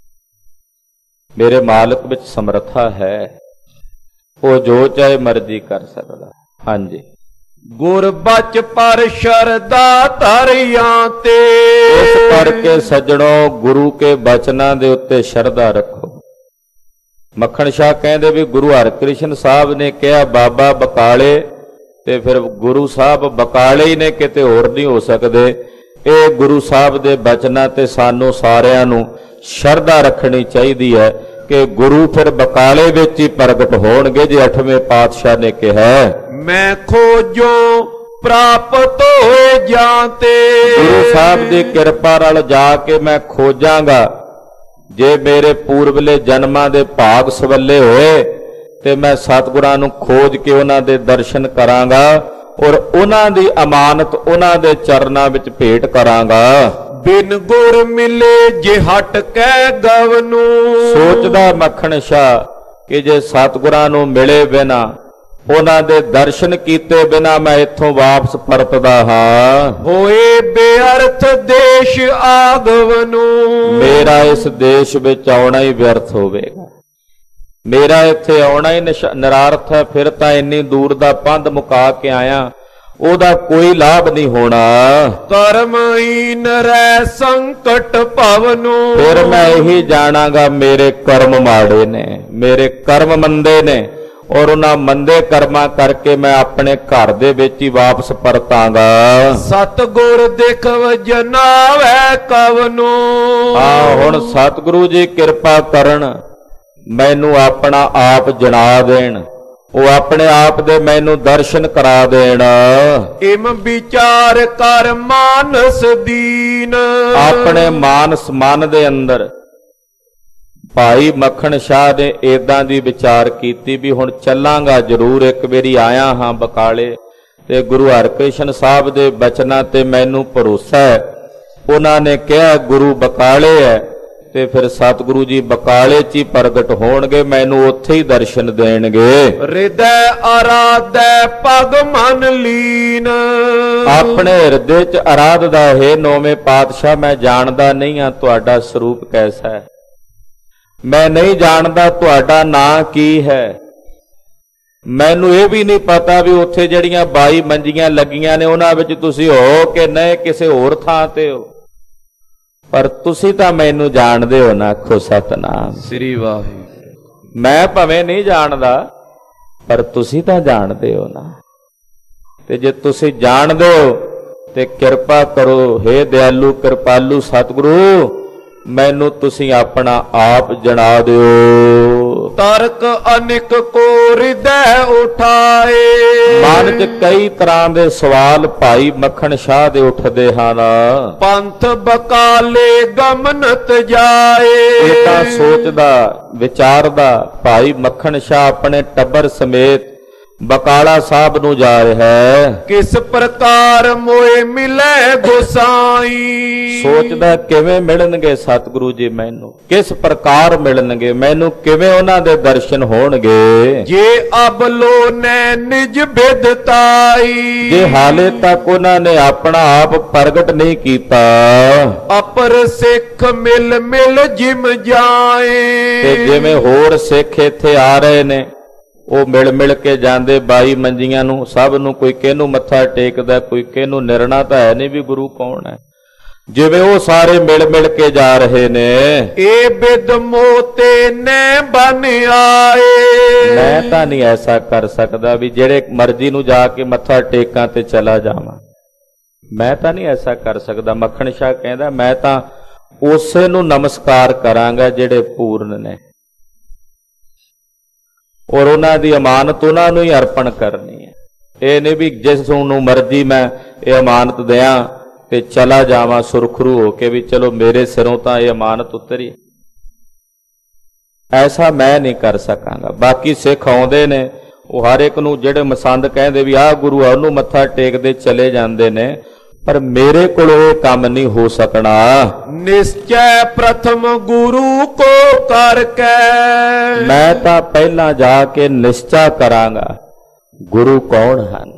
ਮੇਰੇ ਮਾਲਕ ਵਿੱਚ ਸਮਰੱਥਾ ਹੈ, ਉਹ ਜੋ ਚਾਹੇ ਮਰਜ਼ੀ ਕਰ ਸਕਦਾ। ਹਾਂਜੀ, ਗੁਰ ਬਚ ਪਰ ਸ਼ਰਧਾ ਧਰਿਆਂ ਤੇ। ਇਸ ਕਰਕੇ ਸੱਜਣੋ ਗੁਰੂ ਕੇ ਬਚਨਾਂ ਦੇ ਉੱਤੇ ਸ਼ਰਧਾ ਰੱਖੋ। ਮੱਖਣ ਸ਼ਾਹ ਕਹਿੰਦੇ ਵੀ ਗੁਰੂ ਹਰਿਕ੍ਰਿਸ਼ਨ ਸਾਹਿਬ ਨੇ ਕਿਹਾ ਬਾਬਾ ਬਕਾਲੇ, ਤੇ ਫਿਰ ਗੁਰੂ ਸਾਹਿਬ ਬਕਾਲੇ ਹੀ ਨੇ, ਕਿਤੇ ਹੋਰ ਨਹੀਂ ਹੋ ਸਕਦੇ। ਇਹ ਗੁਰੂ ਸਾਹਿਬ ਦੇ ਬਚਨਾਂ ਤੇ ਸਾਨੂੰ ਸਾਰਿਆਂ ਨੂੰ ਸ਼ਰਧਾ ਰੱਖਣੀ ਚਾਹੀਦੀ ਹੈ ਕਿ ਗੁਰੂ ਫਿਰ ਬਕਾਲੇ ਵਿੱਚ ਹੀ ਪ੍ਰਗਟ ਹੋਣਗੇ। ਜੇ 8ਵੇਂ ਪਾਤਸ਼ਾਹ ਨੇ ਕਿਹਾ ਮੈਂ ਖੋਜੋ ਪ੍ਰਾਪਤ ਹੋਏ ਜਾਂ ਤੇ। ਗੁਰੂ ਸਾਹਿਬ ਦੀ ਕਿਰਪਾ ਨਾਲ ਜਾ ਕੇ ਮੈਂ ਖੋਜਾਂਗਾ। ਜੇ ਮੇਰੇ ਪੂਰਬਲੇ ਜਨਮਾਂ ਦੇ ਭਾਗ ਸਵੱਲੇ ਹੋਏ ਤੇ ਮੈਂ ਸਤਿਗੁਰਾਂ ਨੂੰ ਖੋਜ ਕੇ ਉਹਨਾਂ ਦੇ ਦਰਸ਼ਨ ਕਰਾਂਗਾ ਔਰ ਉਹਨਾਂ ਦੀ ਅਮਾਨਤ ਉਹਨਾਂ ਦੇ ਚਰਨਾਂ ਵਿੱਚ ਭੇਟ ਕਰਾਂਗਾ। ਬਿਨ ਗੁਰ ਮਿਲੇ ਜੇ ਹਟ ਕੇ ਗਵਨੂ। ਸੋਚਦਾ ਮੱਖਣ ਸ਼ਾਹ ਕਿ ਜੇ ਸਤਿਗੁਰਾਂ ਨੂੰ ਮਿਲੇ ਬਿਨਾ, ਉਹਨਾਂ ਦੇ ਦਰਸ਼ਨ ਕੀਤੇ ਬਿਨਾ ਮੈਂ ਇੱਥੋਂ ਵਾਪਸ ਪਰਤਦਾ ਹਾਂ। ਹੋਏ ਬੇਅਰਥ ਦੇਸ਼ ਆਗਵਨੂ। ਮੇਰਾ ਇਸ ਦੇਸ਼ ਵਿੱਚ ਆਉਣਾ ਹੀ ਵਿਅਰਥ ਹੋਵੇਗਾ, ਮੇਰਾ ਇੱਥੇ ਆਉਣਾ ਹੀ ਨਿਰਾਰਥ ਹੈ। ਫਿਰ ਤਾਂ ਇੰਨੀ ਦੂਰ ਦਾ ਪੰਧ ਮੁਕਾ ਕੇ ਆਇਆ, ਉਹਦਾ ਕੋਈ ਲਾਭ ਨਹੀਂ ਹੋਣਾ। ਕਰਮਹੀਨ ਰਹਿ ਸੰਕਟ ਭਵਨੂ। ਫਿਰ ਮੈਂ ਇਹੀ ਜਾਣਾਂਗਾ ਮੇਰੇ ਕਰਮ ਮਾੜੇ ਨੇ, ਮੇਰੇ ਕਰਮ ਮੰਦੇ ਨੇ, ਔਰ ਉਹਨਾਂ ਮੰਦੇ ਕਰਮਾਂ ਕਰਕੇ ਮੈਂ ਆਪਣੇ ਘਰ ਦੇ ਵਿੱਚ ਹੀ ਵਾਪਸ ਪਰਤਾਂਗਾ। ਸਤਿਗੁਰ ਦੇਖਵ ਜਨਾਵੈ ਕਵਨੂ। ਹੁਣ ਸਤਿਗੁਰੂ ਜੀ ਕਿਰਪਾ ਕਰਨ, ਮੈਨੂੰ ਆਪਣਾ ਆਪ ਜਣਾ ਦੇਣ, ਉਹ ਆਪਣੇ ਆਪ ਦੇ ਮੈਨੂੰ ਦਰਸ਼ਨ ਕਰਾ ਦੇਣ। ਇਮ ਵਿਚਾਰ ਕਰ ਮਾਨਸ ਦੀਨ। ਆਪਣੇ ਮਾਨਸ ਮਨ ਦੇ ਅੰਦਰ ਭਾਈ ਮੱਖਣ ਸ਼ਾਹ ਨੇ ਏਦਾਂ ਦੀ ਵਿਚਾਰ ਕੀਤੀ ਵੀ ਹੁਣ ਚੱਲਾਂਗਾ ਜ਼ਰੂਰ, ਇੱਕ ਵਾਰੀ ਆਇਆ ਹਾਂ ਬਕਾਲੇ ਤੇ ਗੁਰੂ ਹਰਿਕ੍ਰਿਸ਼ਨ ਸਾਹਿਬ ਦੇ ਬਚਨਾਂ ਤੇ ਮੈਨੂੰ ਭਰੋਸਾ ਹੈ। ਉਹਨਾਂ ਨੇ ਕਿਹਾ ਗੁਰੂ ਬਕਾਲੇ ਹੈ ਤੇ ਫਿਰ ਸਤਿਗੁਰੂ ਜੀ ਬਕਾਲੇ 'ਚ ਹੀ ਪ੍ਰਗਟ ਹੋਣਗੇ, ਮੈਨੂੰ ਉੱਥੇ ਹੀ ਦਰਸ਼ਨ ਦੇਣਗੇ। ਹਿਰਦੈ ਆਰਾਧੈ ਪਗ ਮਨ ਲੀਨ। ਆਪਣੇ ਹਿਰਦੇ 'ਚ ਆਰਾਧਦਾ ਹੈ 9ਵੇਂ ਪਾਤਸ਼ਾਹ, ਮੈਂ ਜਾਣਦਾ ਨਹੀਂ ਹਾਂ ਤੁਹਾਡਾ ਸਰੂਪ ਕੈਸਾ ਹੈ, ਮੈਂ ਨਹੀਂ ਜਾਣਦਾ ਤੁਹਾਡਾ ਨਾਂ ਕੀ ਹੈ, ਮੈਨੂੰ ਇਹ ਵੀ ਨਹੀਂ ਪਤਾ ਵੀ ਉੱਥੇ ਜਿਹੜੀਆਂ 22 ਮੰਜੀਆਂ ਲੱਗੀਆਂ ਨੇ ਉਹਨਾਂ ਵਿੱਚ ਤੁਸੀਂ ਹੋ ਕਿ ਨਹੀਂ ਕਿਸੇ ਹੋਰ ਥਾਂ ਤੇ ਹੋ, ਪਰ ਤੁਸੀਂ ਤਾਂ ਮੈਨੂੰ ਜਾਣਦੇ ਹੋ ਨਾ। ਆਖੋ ਸਤਿਨਾਮ ਸ੍ਰੀ ਵਾਹਿਗੁਰੂ। ਮੈਂ ਭਾਵੇਂ ਨਹੀਂ ਜਾਣਦਾ ਪਰ ਤੁਸੀਂ ਤਾਂ ਜਾਣਦੇ ਹੋ ਨਾ। ਤੇ ਜੇ ਤੁਸੀਂ ਜਾਣਦੇ ਹੋ ਤੇ ਕਿਰਪਾ ਕਰੋ, ਹੇ ਦਿਆਲੂ ਕਿਰਪਾਲੂ ਸਤਿਗੁਰੂ, ਮੈਨੂੰ ਤੁਸੀਂ ਆਪਣਾ ਆਪ ਜਣਾ ਦਿਓ। ਤਰਕ ਅਨਿਕ ਕੋ ਹਿਰਦੈ ਉਠਾਏ। ਮਨ 'ਚ ਕਈ ਤਰ੍ਹਾਂ ਦੇ ਸਵਾਲ ਭਾਈ ਮੱਖਣ ਸ਼ਾਹ ਦੇ ਉੱਠਦੇ ਹਨ। ਪੰਥ ਬਕਾਲੇ ਗਮਨਤ ਜਾਏ। ਇਹ ਤਾਂ ਸੋਚਦਾ ਵਿਚਾਰਦਾ ਭਾਈ ਮੱਖਣ ਸ਼ਾਹ ਆਪਣੇ ਟੱਬਰ ਸਮੇਤ ਬਕਾਲਾ ਸਾਹਿਬ ਨੂੰ ਜਾ ਰਿਹਾ ਹੈ। ਕਿਸ ਪ੍ਰਕਾਰ ਮੋਏ ਮਿਲੇ ਗੁਸਾਈ। ਸੋਚਦਾ ਕਿਵੇਂ ਮਿਲਣਗੇ ਸਤਿਗੁਰੂ ਜੀ ਮੈਨੂੰ, ਕਿਸ ਪ੍ਰਕਾਰ ਮਿਲਣਗੇ ਮੈਨੂੰ, ਕਿਵੇਂ ਉਹਨਾਂ ਦੇ ਦਰਸ਼ਨ ਹੋਣਗੇ। ਜੇ ਅਬ ਲੋ ਨੇ ਨਿਜ ਬਿਦਤਾਈ। ਜੇ ਹਾਲੇ ਤੱਕ ਉਹਨਾਂ ਨੇ ਆਪਣਾ ਆਪ ਪ੍ਰਗਟ ਨਹੀਂ ਕੀਤਾ। ਅਪਰ ਸਿੱਖ ਮਿਲ ਮਿਲ ਜਿਮ ਜਾਏ। ਤੇ ਜਿਵੇਂ ਹੋਰ ਸਿੱਖ ਇੱਥੇ ਆ ਰਹੇ ਨੇ ਉਹ ਮਿਲ ਮਿਲ ਕੇ ਜਾਂਦੇ 22 ਮੰਜੀਆਂ ਨੂੰ, ਸਭ ਨੂੰ ਕੋਈ ਕਿਹਨੂੰ ਮੱਥਾ ਟੇਕਦਾ, ਕੋਈ ਕਿਹਨੂੰ ਨਿਰਣਾ ਤਾਂ ਹੈ ਨਹੀਂ ਵੀ ਗੁਰੂ ਕੌਣ ਹੈ। ਜਿਵੇਂ ਉਹ ਸਾਰੇ ਮਿਲ ਮਿਲ ਕੇ ਜਾ ਰਹੇ ਨੇ। ਏ ਬਿਦ ਮੋਤੇ ਨੇ ਬਨ ਆਏ। ਮੈਂ ਤਾਂ ਨਹੀਂ ਐਸਾ ਕਰ ਸਕਦਾ ਵੀ ਜਿਹੜੇ ਮਰਜ਼ੀ ਨੂੰ ਜਾ ਕੇ ਮੱਥਾ ਟੇਕਾਂ ਤੇ ਚਲਾ ਜਾਵਾਂ। ਮੈਂ ਤਾਂ ਨਹੀਂ ਐਸਾ ਕਰ ਸਕਦਾ। ਮੱਖਣ ਸ਼ਾਹ ਕਹਿੰਦਾ ਮੈਂ ਤਾਂ ਉਸੇ ਨੂੰ ਨਮਸਕਾਰ ਕਰਾਂਗਾ ਜਿਹੜੇ ਪੂਰਨ ਨੇ, ਔਰ ਉਹਨਾਂ ਦੀ ਅਮਾਨਤ ਉਹਨਾਂ ਨੂੰ ਹੀ ਅਰਪਣ ਕਰਨੀ ਹੈ। ਇਹ ਨਹੀਂ ਵੀ ਜਿਸ ਨੂੰ ਮਰਜ਼ੀ ਮੈਂ ਇਹ ਅਮਾਨਤ ਦਿਆਂ ਤੇ ਚਲਾ ਜਾਵਾਂ ਸੁਰਖਰੂ ਹੋ ਕੇ ਵੀ ਚਲੋ ਮੇਰੇ ਸਿਰੋਂ ਤਾਂ ਇਹ ਅਮਾਨਤ ਉਤਰੀ। ਐਸਾ ਮੈਂ ਨਹੀਂ ਕਰ ਸਕਾਂਗਾ। ਬਾਕੀ ਸਿੱਖ ਆਉਂਦੇ ਨੇ ਉਹ ਹਰ ਇੱਕ ਨੂੰ ਜਿਹੜੇ ਮਸੰਦ ਕਹਿੰਦੇ ਵੀ ਆਹ ਗੁਰੂ ਆ ਉਹਨੂੰ ਮੱਥਾ ਟੇਕਦੇ ਚਲੇ ਜਾਂਦੇ ਨੇ, ਪਰ ਮੇਰੇ ਕੋਲ ਇਹ ਕੰਮ ਨਹੀਂ ਹੋ ਸਕਣਾ। ਨਿਸ਼ਚੈ ਪ੍ਰਥਮ ਗੁਰੂ ਕੋ ਕਰਕੇ। ਮੈਂ ਤਾਂ ਪਹਿਲਾਂ ਜਾ ਕੇ ਨਿਸ਼ਚਾ ਕਰਾਂਗਾ ਗੁਰੂ ਕੌਣ ਹਨ।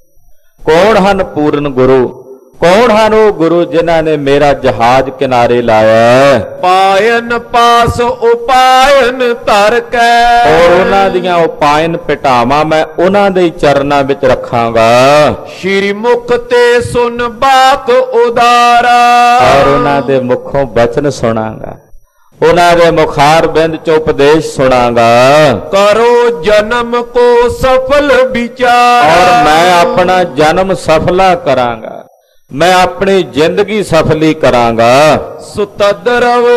ਕੌਣ ਹਨ ਪੂਰਨ ਗੁਰੂ? ਕੌਣ ਹਨ ਉਹ ਗੁਰੂ ਜਿਨ੍ਹਾਂ ਨੇ ਮੇਰਾ ਜਹਾਜ਼ ਕਿਨਾਰੇ ਲਾਇਆ? ਪਾਇਨ ਪਾਸ ਉਪਾਇਨ ਧਰ ਕੇ। ਔਰ ਉਹਨਾਂ ਦੀਆਂ ਉਪਾਇਨ ਪਿਟਾਵਾਂ ਮੈਂ ਉਹਨਾਂ ਦੇ ਚਰਨਾਂ ਵਿੱਚ ਰੱਖਾਂਗਾ। ਸ਼੍ਰੀ ਮੁਖ ਤੇ ਸੁਨ ਬਾਕ ਉਦਾਰਾ। ਔਰ ਉਹਨਾਂ ਦੇ ਮੁਖੋਂ ਬਚਨ ਸੁਣਾਂਗਾ, ਉਹਨਾਂ ਦੇ ਮੁਖਾਰ ਬਿੰਦ ਚ ਉਪਦੇਸ਼ ਸੁਣਾਂਗਾ। ਕਰੋ ਜਨਮ ਕੋ ਸਫਲ ਵਿਚਾਰ। ਔਰ ਮੈਂ ਆਪਣਾ ਜਨਮ ਸਫਲਾ ਕਰਾਂਗਾ, ਮੈਂ ਆਪਣੀ ਜ਼ਿੰਦਗੀ ਸਫਲੀ ਕਰਾਂਗਾ। ਸੁਤਦਰਵ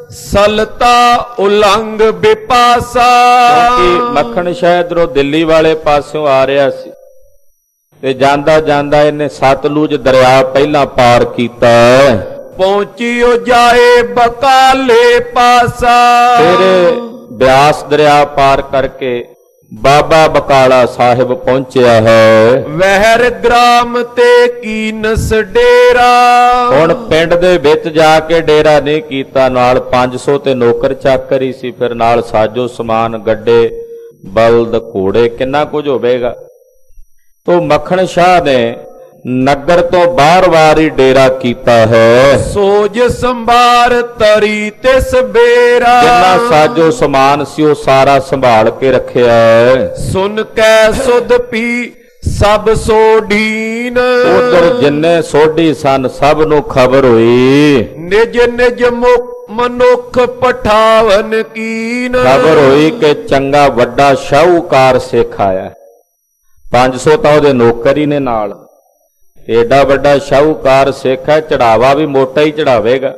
ਸਲਤਾ ਉਲੰਘ ਬਿਪਾਸਾ। ਕਿਉਂਕਿ ਮੱਖਣ ਸ਼ਾਹ ਇੱਧਰੋਂ ਦਿੱਲੀ ਵਾਲੇ ਪਾਸਿਓਂ ਆ ਰਿਹਾ ਸੀ ਤੇ ਜਾਂਦਾ ਜਾਂਦਾ ਇਹਨੇ ਸਤਲੁਜ ਦਰਿਆ ਪਹਿਲਾਂ ਪਾਰ ਕੀਤਾ। ਪਹੁੰਚਿਓ ਜਾਏ ਬਕਾਲੇ ਪਾਸਾ। ਫਿਰ ਬਿਆਸ ਦਰਿਆ ਪਾਰ ਕਰਕੇ ਬਾਬਾ ਬਕਾਲਾ ਸਾਹਿਬ ਪਹੁੰਚਿਆ ਹੈ। ਵਹਿਰ ਗ੍ਰਾਮ ਤੇ ਕੀਨਸ ਡੇਰਾ। ਹੁਣ ਪਿੰਡ ਦੇ ਵਿੱਚ ਜਾ ਕੇ ਡੇਰਾ ਨਹੀਂ ਕੀਤਾ, ਨਾਲ 500 ਤੇ ਨੌਕਰ ਚਾਕਰ ਹੀ ਸੀ, ਫਿਰ ਨਾਲ ਸਾਜੋ ਸਮਾਨ, ਗੱਡੇ, ਬਲਦ, ਘੋੜੇ, ਕਿੰਨਾ ਕੁਝ ਹੋਵੇਗਾ। ਤੋ ਮੱਖਣ ਸ਼ਾਹ ਨੇ ਨਗਰ ਤੋਂ ਬਾਹਰ ਹੀ ਡੇਰਾ ਕੀਤਾ ਹੈ। ਸੋਜ ਸੰਭਾਰ ਤਰੀ ਤਿਸ ਬੇਰਾ। ਜਿੰਨਾ ਸਾਜੋ ਸਮਾਨ ਸੀ ਉਹ ਸਾਰਾ ਸੰਭਾਲ ਕੇ ਰੱਖਿਆ ਹੈ। ਸੁਨ ਕੈ ਸੁਧ ਪੀ ਸਭ ਸੋਢੀਨ। ਉਧਰ ਜਿੰਨੇ ਸੋਢੀ ਸਨ ਸਭ ਨੂੰ ਖਬਰ ਹੋਈ। ਨਿਜ ਨਿਜ ਮਨੁੱਖ ਪਠਾਵਨ ਕੀਨ। ਖਬਰ ਹੋਈ ਕਿ ਚੰਗਾ ਵੱਡਾ ਸ਼ਾਹੂਕਾਰ ਸਿੱਖ ਆਇਆ। 500 ਤਾਂ ਉਹਦੇ ਨੌਕਰ ਹੀ ਨੇ ਨਾਲ। ਏਡਾ ਵੱਡਾ ਸ਼ਾਹੂਕਾਰ ਸਿੱਖ ਹੈ, ਚੜਾਵਾ ਵੀ ਮੋਟਾ ਹੀ ਚੜਾਵੇਗਾ।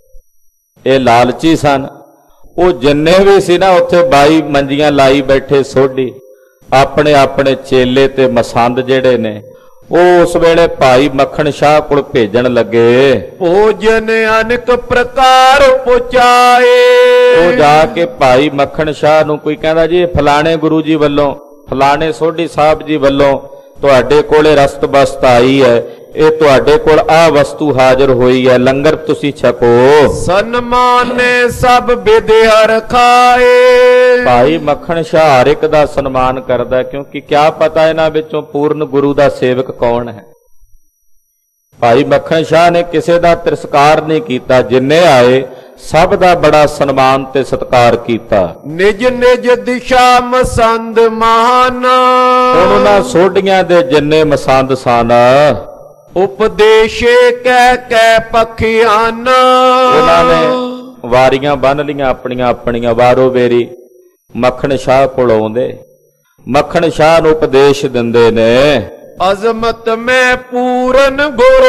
ਇਹ ਲਾਲਚੀ ਸਨ। ਉਹ ਜਿੰਨੇ ਵੀ ਸੀ ਨਾ ਉੱਥੇ 22 ਮੰਜੀਆਂ ਲਾਈ ਬੈਠੇ ਸੋਢੀ, ਆਪਣੇ ਆਪਣੇ ਚੇਲੇ ਤੇ ਮਸੰਦ ਜਿਹੜੇ ਨੇ ਉਹ ਉਸ ਵੇਲੇ ਭਾਈ ਮੱਖਣ ਸ਼ਾਹ ਕੋਲ ਭੇਜਣ ਲੱਗੇ। ਭੋਜਨ ਅਨੇਕ ਪ੍ਰਕਾਰ ਪੁਚਾਏ। ਉਹ ਜਾ ਕੇ ਭਾਈ ਮੱਖਣ ਸ਼ਾਹ ਨੂੰ ਕੋਈ ਕਹਿੰਦਾ ਜੀ ਫਲਾਣੇ ਗੁਰੂ ਜੀ ਵੱਲੋਂ, ਫਲਾਣੇ ਸੋਢੀ ਸਾਹਿਬ ਜੀ ਵੱਲੋਂ ਤੁਹਾਡੇ ਕੋਲੇ ਰਸਤ ਬਸਤ ਆਈ ਹੈ, ਇਹ ਤੁਹਾਡੇ ਕੋਲ ਆਹ ਵਸਤੂ ਹਾਜ਼ਰ ਹੋਈ ਹੈ, ਲੰਗਰ ਤੁਸੀਂ ਛਕੋ। ਸਨਮਾਨੇ ਸਭ ਵਿਦਿਆ ਰਖਾਏ। ਭਾਈ ਮੱਖਣ ਸ਼ਾਹ ਹਰ ਇੱਕ ਦਾ ਸਨਮਾਨ ਕਰਦਾ, ਕਿਉਂਕਿ ਕਿਆ ਪਤਾ ਇਹਨਾਂ ਵਿੱਚੋਂ ਪੂਰਨ ਗੁਰੂ ਦਾ ਸੇਵਕ ਕੌਣ ਹੈ। ਭਾਈ ਮੱਖਣ ਸ਼ਾਹ ਨੇ ਕਿਸੇ ਦਾ ਤਿਰਸਕਾਰ ਨਹੀਂ ਕੀਤਾ, ਜਿੰਨੇ ਆਏ ਸਭ ਦਾ ਬੜਾ ਸਨਮਾਨ ਤੇ ਸਤਿਕਾਰ ਕੀਤਾ। ਨਿਜ ਨਿਜ ਦਿਸ਼ਾ ਮਸੰਦ ਮਹਾਨਾ। ਉਹਨਾਂ ਸੋਢੀਆਂ ਦੇ ਜਿੰਨੇ ਮਸੰਦ ਸਨ ਉਪਦੇਸ਼ੇ ਕਹਿ ਕਹਿ ਪਖਿਆਨਾ। ਉਹਨਾਂ ਨੇ ਵਾਰੀਆਂ ਬੰਨ ਲੀਆਂ ਆਪਣੀਆਂ ਆਪਣੀਆਂ, ਵਾਰੋ ਵੇਰੀ ਮੱਖਣ ਸ਼ਾਹ ਕੋਲ ਆਉਂਦੇ, ਮੱਖਣ ਸ਼ਾਹ ਨੂੰ ਉਪਦੇਸ਼ ਦਿੰਦੇ ਨੇ। ਅਜ਼ਮਤ ਮੈਂ ਪੂਰਨ ਗੁਰ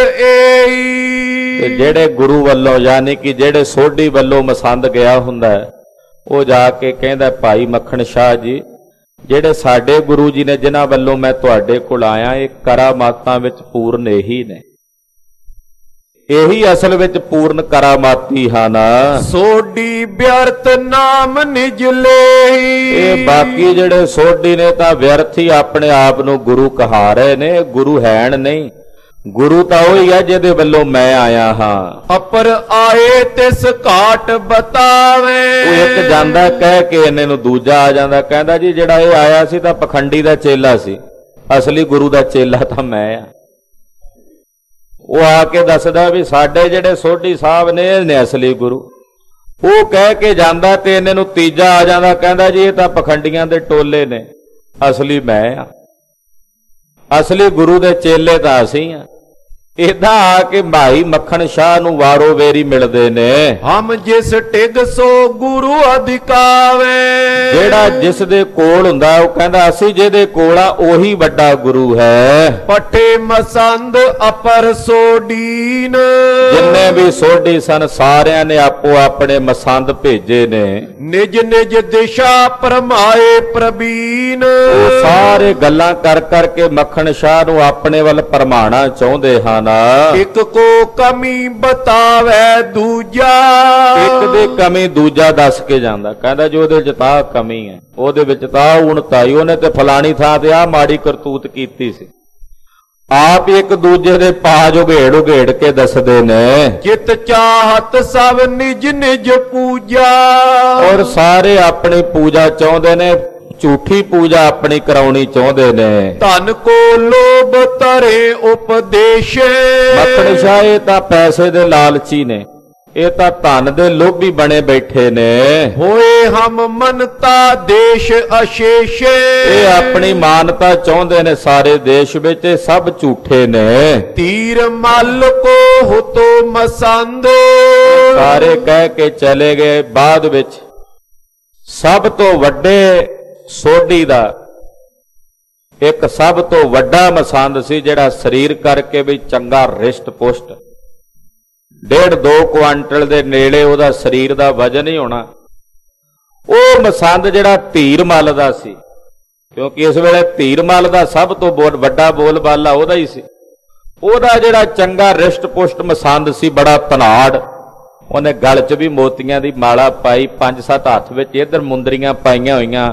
ਏਈ। ਤੇ ਜਿਹੜੇ ਗੁਰੂ ਵੱਲੋਂ ਯਾਨੀ ਕਿ ਜਿਹੜੇ ਸੋਢੀ ਵੱਲੋਂ ਮਸੰਦ ਗਿਆ ਹੁੰਦਾ ਉਹ ਜਾ ਕੇ ਕਹਿੰਦਾ ਭਾਈ ਮੱਖਣ ਸ਼ਾਹ ਜੀ, ਜਿਹੜੇ ਸਾਡੇ ਗੁਰੂ ਜੀ ਨੇ ਜਿਨ੍ਹਾਂ ਵੱਲੋਂ ਮੈਂ ਤੁਹਾਡੇ ਕੋਲ ਆਇਆ, ਇਹ ਕਰਾਮਾਤਾਂ ਵਿੱਚ ਪੂਰਨ ਇਹੀ ਨੇ, ਇਹੀ ਅਸਲ ਵਿੱਚ ਪੂਰਨ ਕਰਾਮਾਤੀ ਹਨ। ਸੋਢੀ ਬਿਅਰਥ ਨਾਮ ਨਿਜ ਲਈ। ਇਹ ਬਾਕੀ ਜਿਹੜੇ ਸੋਢੀ ਨੇ ਤਾਂ ਵਿਅਰਥ ਹੀ ਆਪਣੇ ਆਪ ਨੂੰ ਗੁਰੂ ਕਹਾ ਰਹੇ ਨੇ, ਗੁਰੂ ਹੈਣ ਨਹੀਂ। ਗੁਰੂ ਤਾਂ ਉਹੀ ਹੈ ਜਿਹਦੇ ਵੱਲੋਂ ਮੈਂ ਆਇਆ ਹਾਂ। ਅਪਰ ਆਏ ਤਿਸ ਘਾਟ ਬਤਾਵੇ। ਉਹ ਇੱਕ ਜਾਂਦਾ ਕਹਿ ਕੇ ਇਹਨੇ ਨੂੰ ਦੂਜਾ ਆ ਜਾਂਦਾ, ਕਹਿੰਦਾ ਜੀ ਜਿਹੜਾ ਇਹ ਆਇਆ ਸੀ ਤਾਂ ਪਖੰਡੀ ਦਾ ਚੇਲਾ ਸੀ, ਅਸਲੀ ਗੁਰੂ ਦਾ ਚੇਲਾ ਤਾਂ ਮੈਂ ਆ। ਉਹ ਆ ਕੇ ਦੱਸਦਾ ਵੀ ਸਾਡੇ ਜਿਹੜੇ ਸੋਢੀ ਸਾਹਿਬ ਨੇ ਇਹ ਨੇ ਅਸਲੀ ਗੁਰੂ। ਉਹ ਕਹਿ ਕੇ ਜਾਂਦਾ ਤੇ ਇਹਨੇ ਨੂੰ ਤੀਜਾ ਆ ਜਾਂਦਾ, ਕਹਿੰਦਾ ਜੀ ਇਹ ਤਾਂ ਪਖੰਡੀਆਂ ਦੇ ਟੋਲੇ ਨੇ, ਅਸਲੀ ਮੈਂ ਆ। ਅਸਲੀ ਗੁਰੂ ਦੇ ਚੇਲੇ ਤਾਂ ਅਸੀਂ ਆ। ਏਦਾਂ ਆ ਕੇ ਭਾਈ ਮੱਖਣ ਸ਼ਾਹ ਨੂੰ ਵਾਰੋ ਵੇਰੀ ਮਿਲਦੇ ਨੇ। ਹਮ ਜਿਸ ਟਿਗ ਸੋ ਗੁਰੂ ਅਧਿਕਾਵੇ। ਜਿਹੜਾ ਜਿਸ ਦੇ ਕੋਲ ਹੁੰਦਾ ਉਹ ਕਹਿੰਦਾ ਅਸੀਂ ਜਿਹਦੇ ਕੋਲ ਆ ਉਹੀ ਵੱਡਾ ਗੁਰੂ ਹੈ। ਪਟੇ ਮਸੰਦ ਅਪਰ ਸੋਡੀਨ। ਜਿੰਨੇ ਵੀ ਸੋਢੀ ਸਨ ਸਾਰਿਆਂ ਨੇ ਆਪੋ ਆਪਣੇ ਮਸੰਦ ਭੇਜੇ ਨੇ। ਨਿਜ ਨਿਜ ਦਿਸ਼ਾ ਪਰਮਾਏ ਪ੍ਰਬੀਨ। ਉਹ ਸਾਰੇ ਗੱਲਾਂ ਕਰ ਕਰਕੇ ਮੱਖਣ ਸ਼ਾਹ ਨੂੰ ਆਪਣੇ ਵੱਲ ਪਰਮਾਣਾ ਚਾਹੁੰਦੇ ਹਨ। ਇੱਕ ਕੋ ਕਮੀ ਬਤਾਵੇ ਦੂਜਾ। ਇੱਕ ਦੇ ਕਮੀ ਦੂਜਾ ਦੱਸ ਕੇ ਜਾਂਦਾ, ਕਹਿੰਦਾ ਜੋ ਉਹਦੇ ਚ ਤਾਂ ਕਮੀ ਹੈ, ਉਹਦੇ ਵਿੱਚ ਤਾਂ ਉਣਤਾਈ, ਉਹਨੇ ਤੇ ਫਲਾਣੀ ਥਾਂ ਤੇ ਆਹ ਮਾੜੀ ਕਰਤੂਤ ਕੀਤੀ ਸੀ। ਆਪ ਇੱਕ ਦੂਜੇ ਦੇ ਪਾਜ ਉਘੇੜ ਕੇ ਦੱਸਦੇ ਨੇ। ਚਿਤ ਚਾਹਤ ਸਭ ਨਿਜ ਨਿਜ ਪੂਜਾ। ਔਰ ਸਾਰੇ ਆਪਣੀ ਪੂਜਾ ਚਾਹੁੰਦੇ ਨੇ, ਝੂਠੀ ਪੂਜਾ ਆਪਣੀ ਕਰਾਉਣੀ ਚਾਹੁੰਦੇ ਨੇ। ਧਨ ਕੋ ਲੋਭ ਧਰੇ ਉਪਦੇਸ਼। ਮੱਖਣ ਸ਼ਾਹ ਇਹ ਤਾਂ ਪੈਸੇ ਦੇ ਲਾਲਚੀ ਨੇ, ਇਹ ਤਾਂ ਧਨ ਦੇ ਲੋਭੀ ਬਣੇ ਬੈਠੇ ਨੇ। ਹੋਏ ਹਮ ਮਨਤਾ ਦੇਸ਼ ਅਸ਼ੇਸ਼। ਇਹ ਆਪਣੀ ਮਾਨਤਾ ਚਾਹੁੰਦੇ ਨੇ ਸਾਰੇ ਦੇਸ਼ ਵਿੱਚ, ਇਹ ਸਭ ਝੂਠੇ ਨੇ। ਤੀਰ ਮੱਲ ਕੋ ਹੁਤੋ ਮਸੰਦ। ਸਾਰੇ ਕਹਿ ਕੇ ਚਲੇ ਗਏ। ਬਾਅਦ ਵਿੱਚ ਸਭ ਤੋਂ ਵੱਡੇ ਸੋਢੀ ਦਾ ਇੱਕ ਸਭ ਤੋਂ ਵੱਡਾ ਮਸੰਦ ਸੀ, ਜਿਹੜਾ ਸਰੀਰ ਕਰਕੇ ਵੀ ਚੰਗਾ ਰਿਸ਼ਟ ਪੁਸ਼ਟ, 1.5-2 ਕੁਆਂਟਲ ਦੇ ਨੇੜੇ ਉਹਦਾ ਸਰੀਰ ਦਾ ਵਜਨ ਹੀ ਹੋਣਾ। ਉਹ ਮਸੰਦ ਜਿਹੜਾ ਧੀਰਮਲ ਦਾ ਸੀ, ਕਿਉਂਕਿ ਇਸ ਵੇਲੇ ਧੀਰਮਲ ਦਾ ਸਭ ਤੋਂ ਵੱਡਾ ਬੋਲਬਾਲਾ ਉਹਦਾ ਹੀ ਸੀ। ਉਹਦਾ ਜਿਹੜਾ ਚੰਗਾ ਰਿਸ਼ਟ ਪੁਸ਼ਟ ਮਸੰਦ ਸੀ, ਬੜਾ ਧਨਾੜ, ਉਹਨੇ ਗਲ 'ਚ ਵੀ ਮੋਤੀਆਂ ਦੀ ਮਾਲਾ ਪਾਈ, 5-7 ਹੱਥ ਵਿੱਚ ਇੱਧਰ ਮੁੰਦਰੀਆਂ ਪਾਈਆਂ ਹੋਈਆਂ,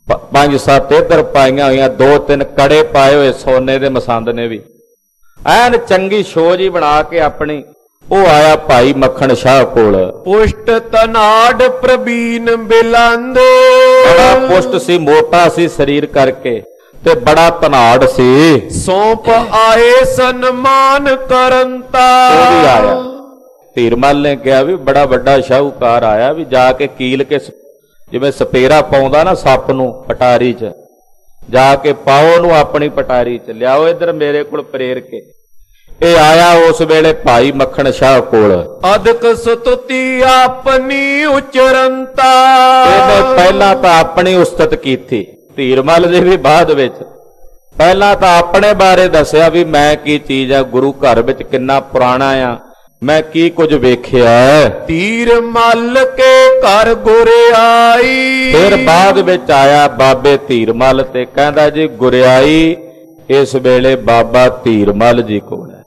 5-7 ਇੱਧਰ ਪਾਈਆਂ ਹੋਈਆਂ, 2-3 ਕੜੇ ਪਾਏ ਹੋਏ ਸੋਨੇ ਦੇ ਮਸੰਦ ਨੇ ਵੀ, ਐਨ ਚੰਗੀ ਸ਼ੋਜ ਹੀ ਬਣਾ ਕੇ ਆਪਣੀ। ਉਹ ਆਇਆ ਭਾਈ ਮੱਖਣ ਸ਼ਾਹ ਕੋਲ। ਪੁਸ਼ਟ ਤਨਾੜ ਪ੍ਰਬੀਨ ਬਿਲੰਦ। ਬੜਾ ਪੁਸ਼ਟ ਸੀ, ਮੋਟਾ ਸੀ ਸਰੀਰ ਕਰਕੇ, ਤੇ ਬੜਾ ਧਨਾੜ ਸੀ। ਸੌਂਪ ਆਏ ਸਨਮਾਨ ਕਰੰਤਾ। ਉਹ ਵੀ ਆਇਆ। ਧੀਰਮਲ ਨੇ ਕਿਹਾ ਵੀ ਬੜਾ ਵੱਡਾ ਸ਼ਾਹੂਕਾਰ ਆਇਆ, ਵੀ ਜਾ ਕੇ ਕੀਲ ਕੇ ਜਿਵੇਂ ਸਪੇਰਾ ਪਾਉਂਦਾ ਨਾ ਸੱਪ ਨੂੰ ਪਟਾਰੀ 'ਚ, ਜਾ ਕੇ ਪਾਓ ਉਹਨੂੰ ਆਪਣੀ ਪਟਾਰੀ 'ਚ, ਲਿਆਓ ਇੱਧਰ ਮੇਰੇ ਕੋਲ ਪ੍ਰੇਰ ਕੇ। ਇਹ ਆਇਆ ਉਸ ਵੇਲੇ ਭਾਈ ਮੱਖਣ ਸ਼ਾਹ ਕੋਲ। ਅਦਕ ਸਤੁਤੀ ਆਪਣੀ ਉਚਰੰਤਾ। ਇਹਨੇ ਪਹਿਲਾਂ ਤਾਂ ਆਪਣੀ ਉਸਤਤ ਕੀਤੀ, ਧੀਰਮਲ ਦੇ ਵੀ ਬਾਅਦ ਵਿੱਚ। ਪਹਿਲਾਂ ਤਾਂ ਆਪਣੇ ਬਾਰੇ ਦੱਸਿਆ ਵੀ ਮੈਂ ਕੀ ਚੀਜ਼ ਆ, ਗੁਰੂ ਘਰ ਵਿੱਚ ਕਿੰਨਾ ਪੁਰਾਣਾ ਆ, ਮੈਂ ਕੀ ਕੁਝ ਵੇਖਿਆ। ਤੀਰ ਮੱਲ ਕੇ ਘਰ ਗੁਰਿਆਈ। ਫਿਰ ਬਾਅਦ ਵਿੱਚ ਆਇਆ ਬਾਬੇ ਧੀਰਮਲ ਤੇ ਕਹਿੰਦਾ ਜੀ ਗੁਰਿਆਈ ਇਸ ਵੇਲੇ ਬਾਬਾ ਧੀਰਮਲ ਜੀ ਕੋਲ ਹੈ।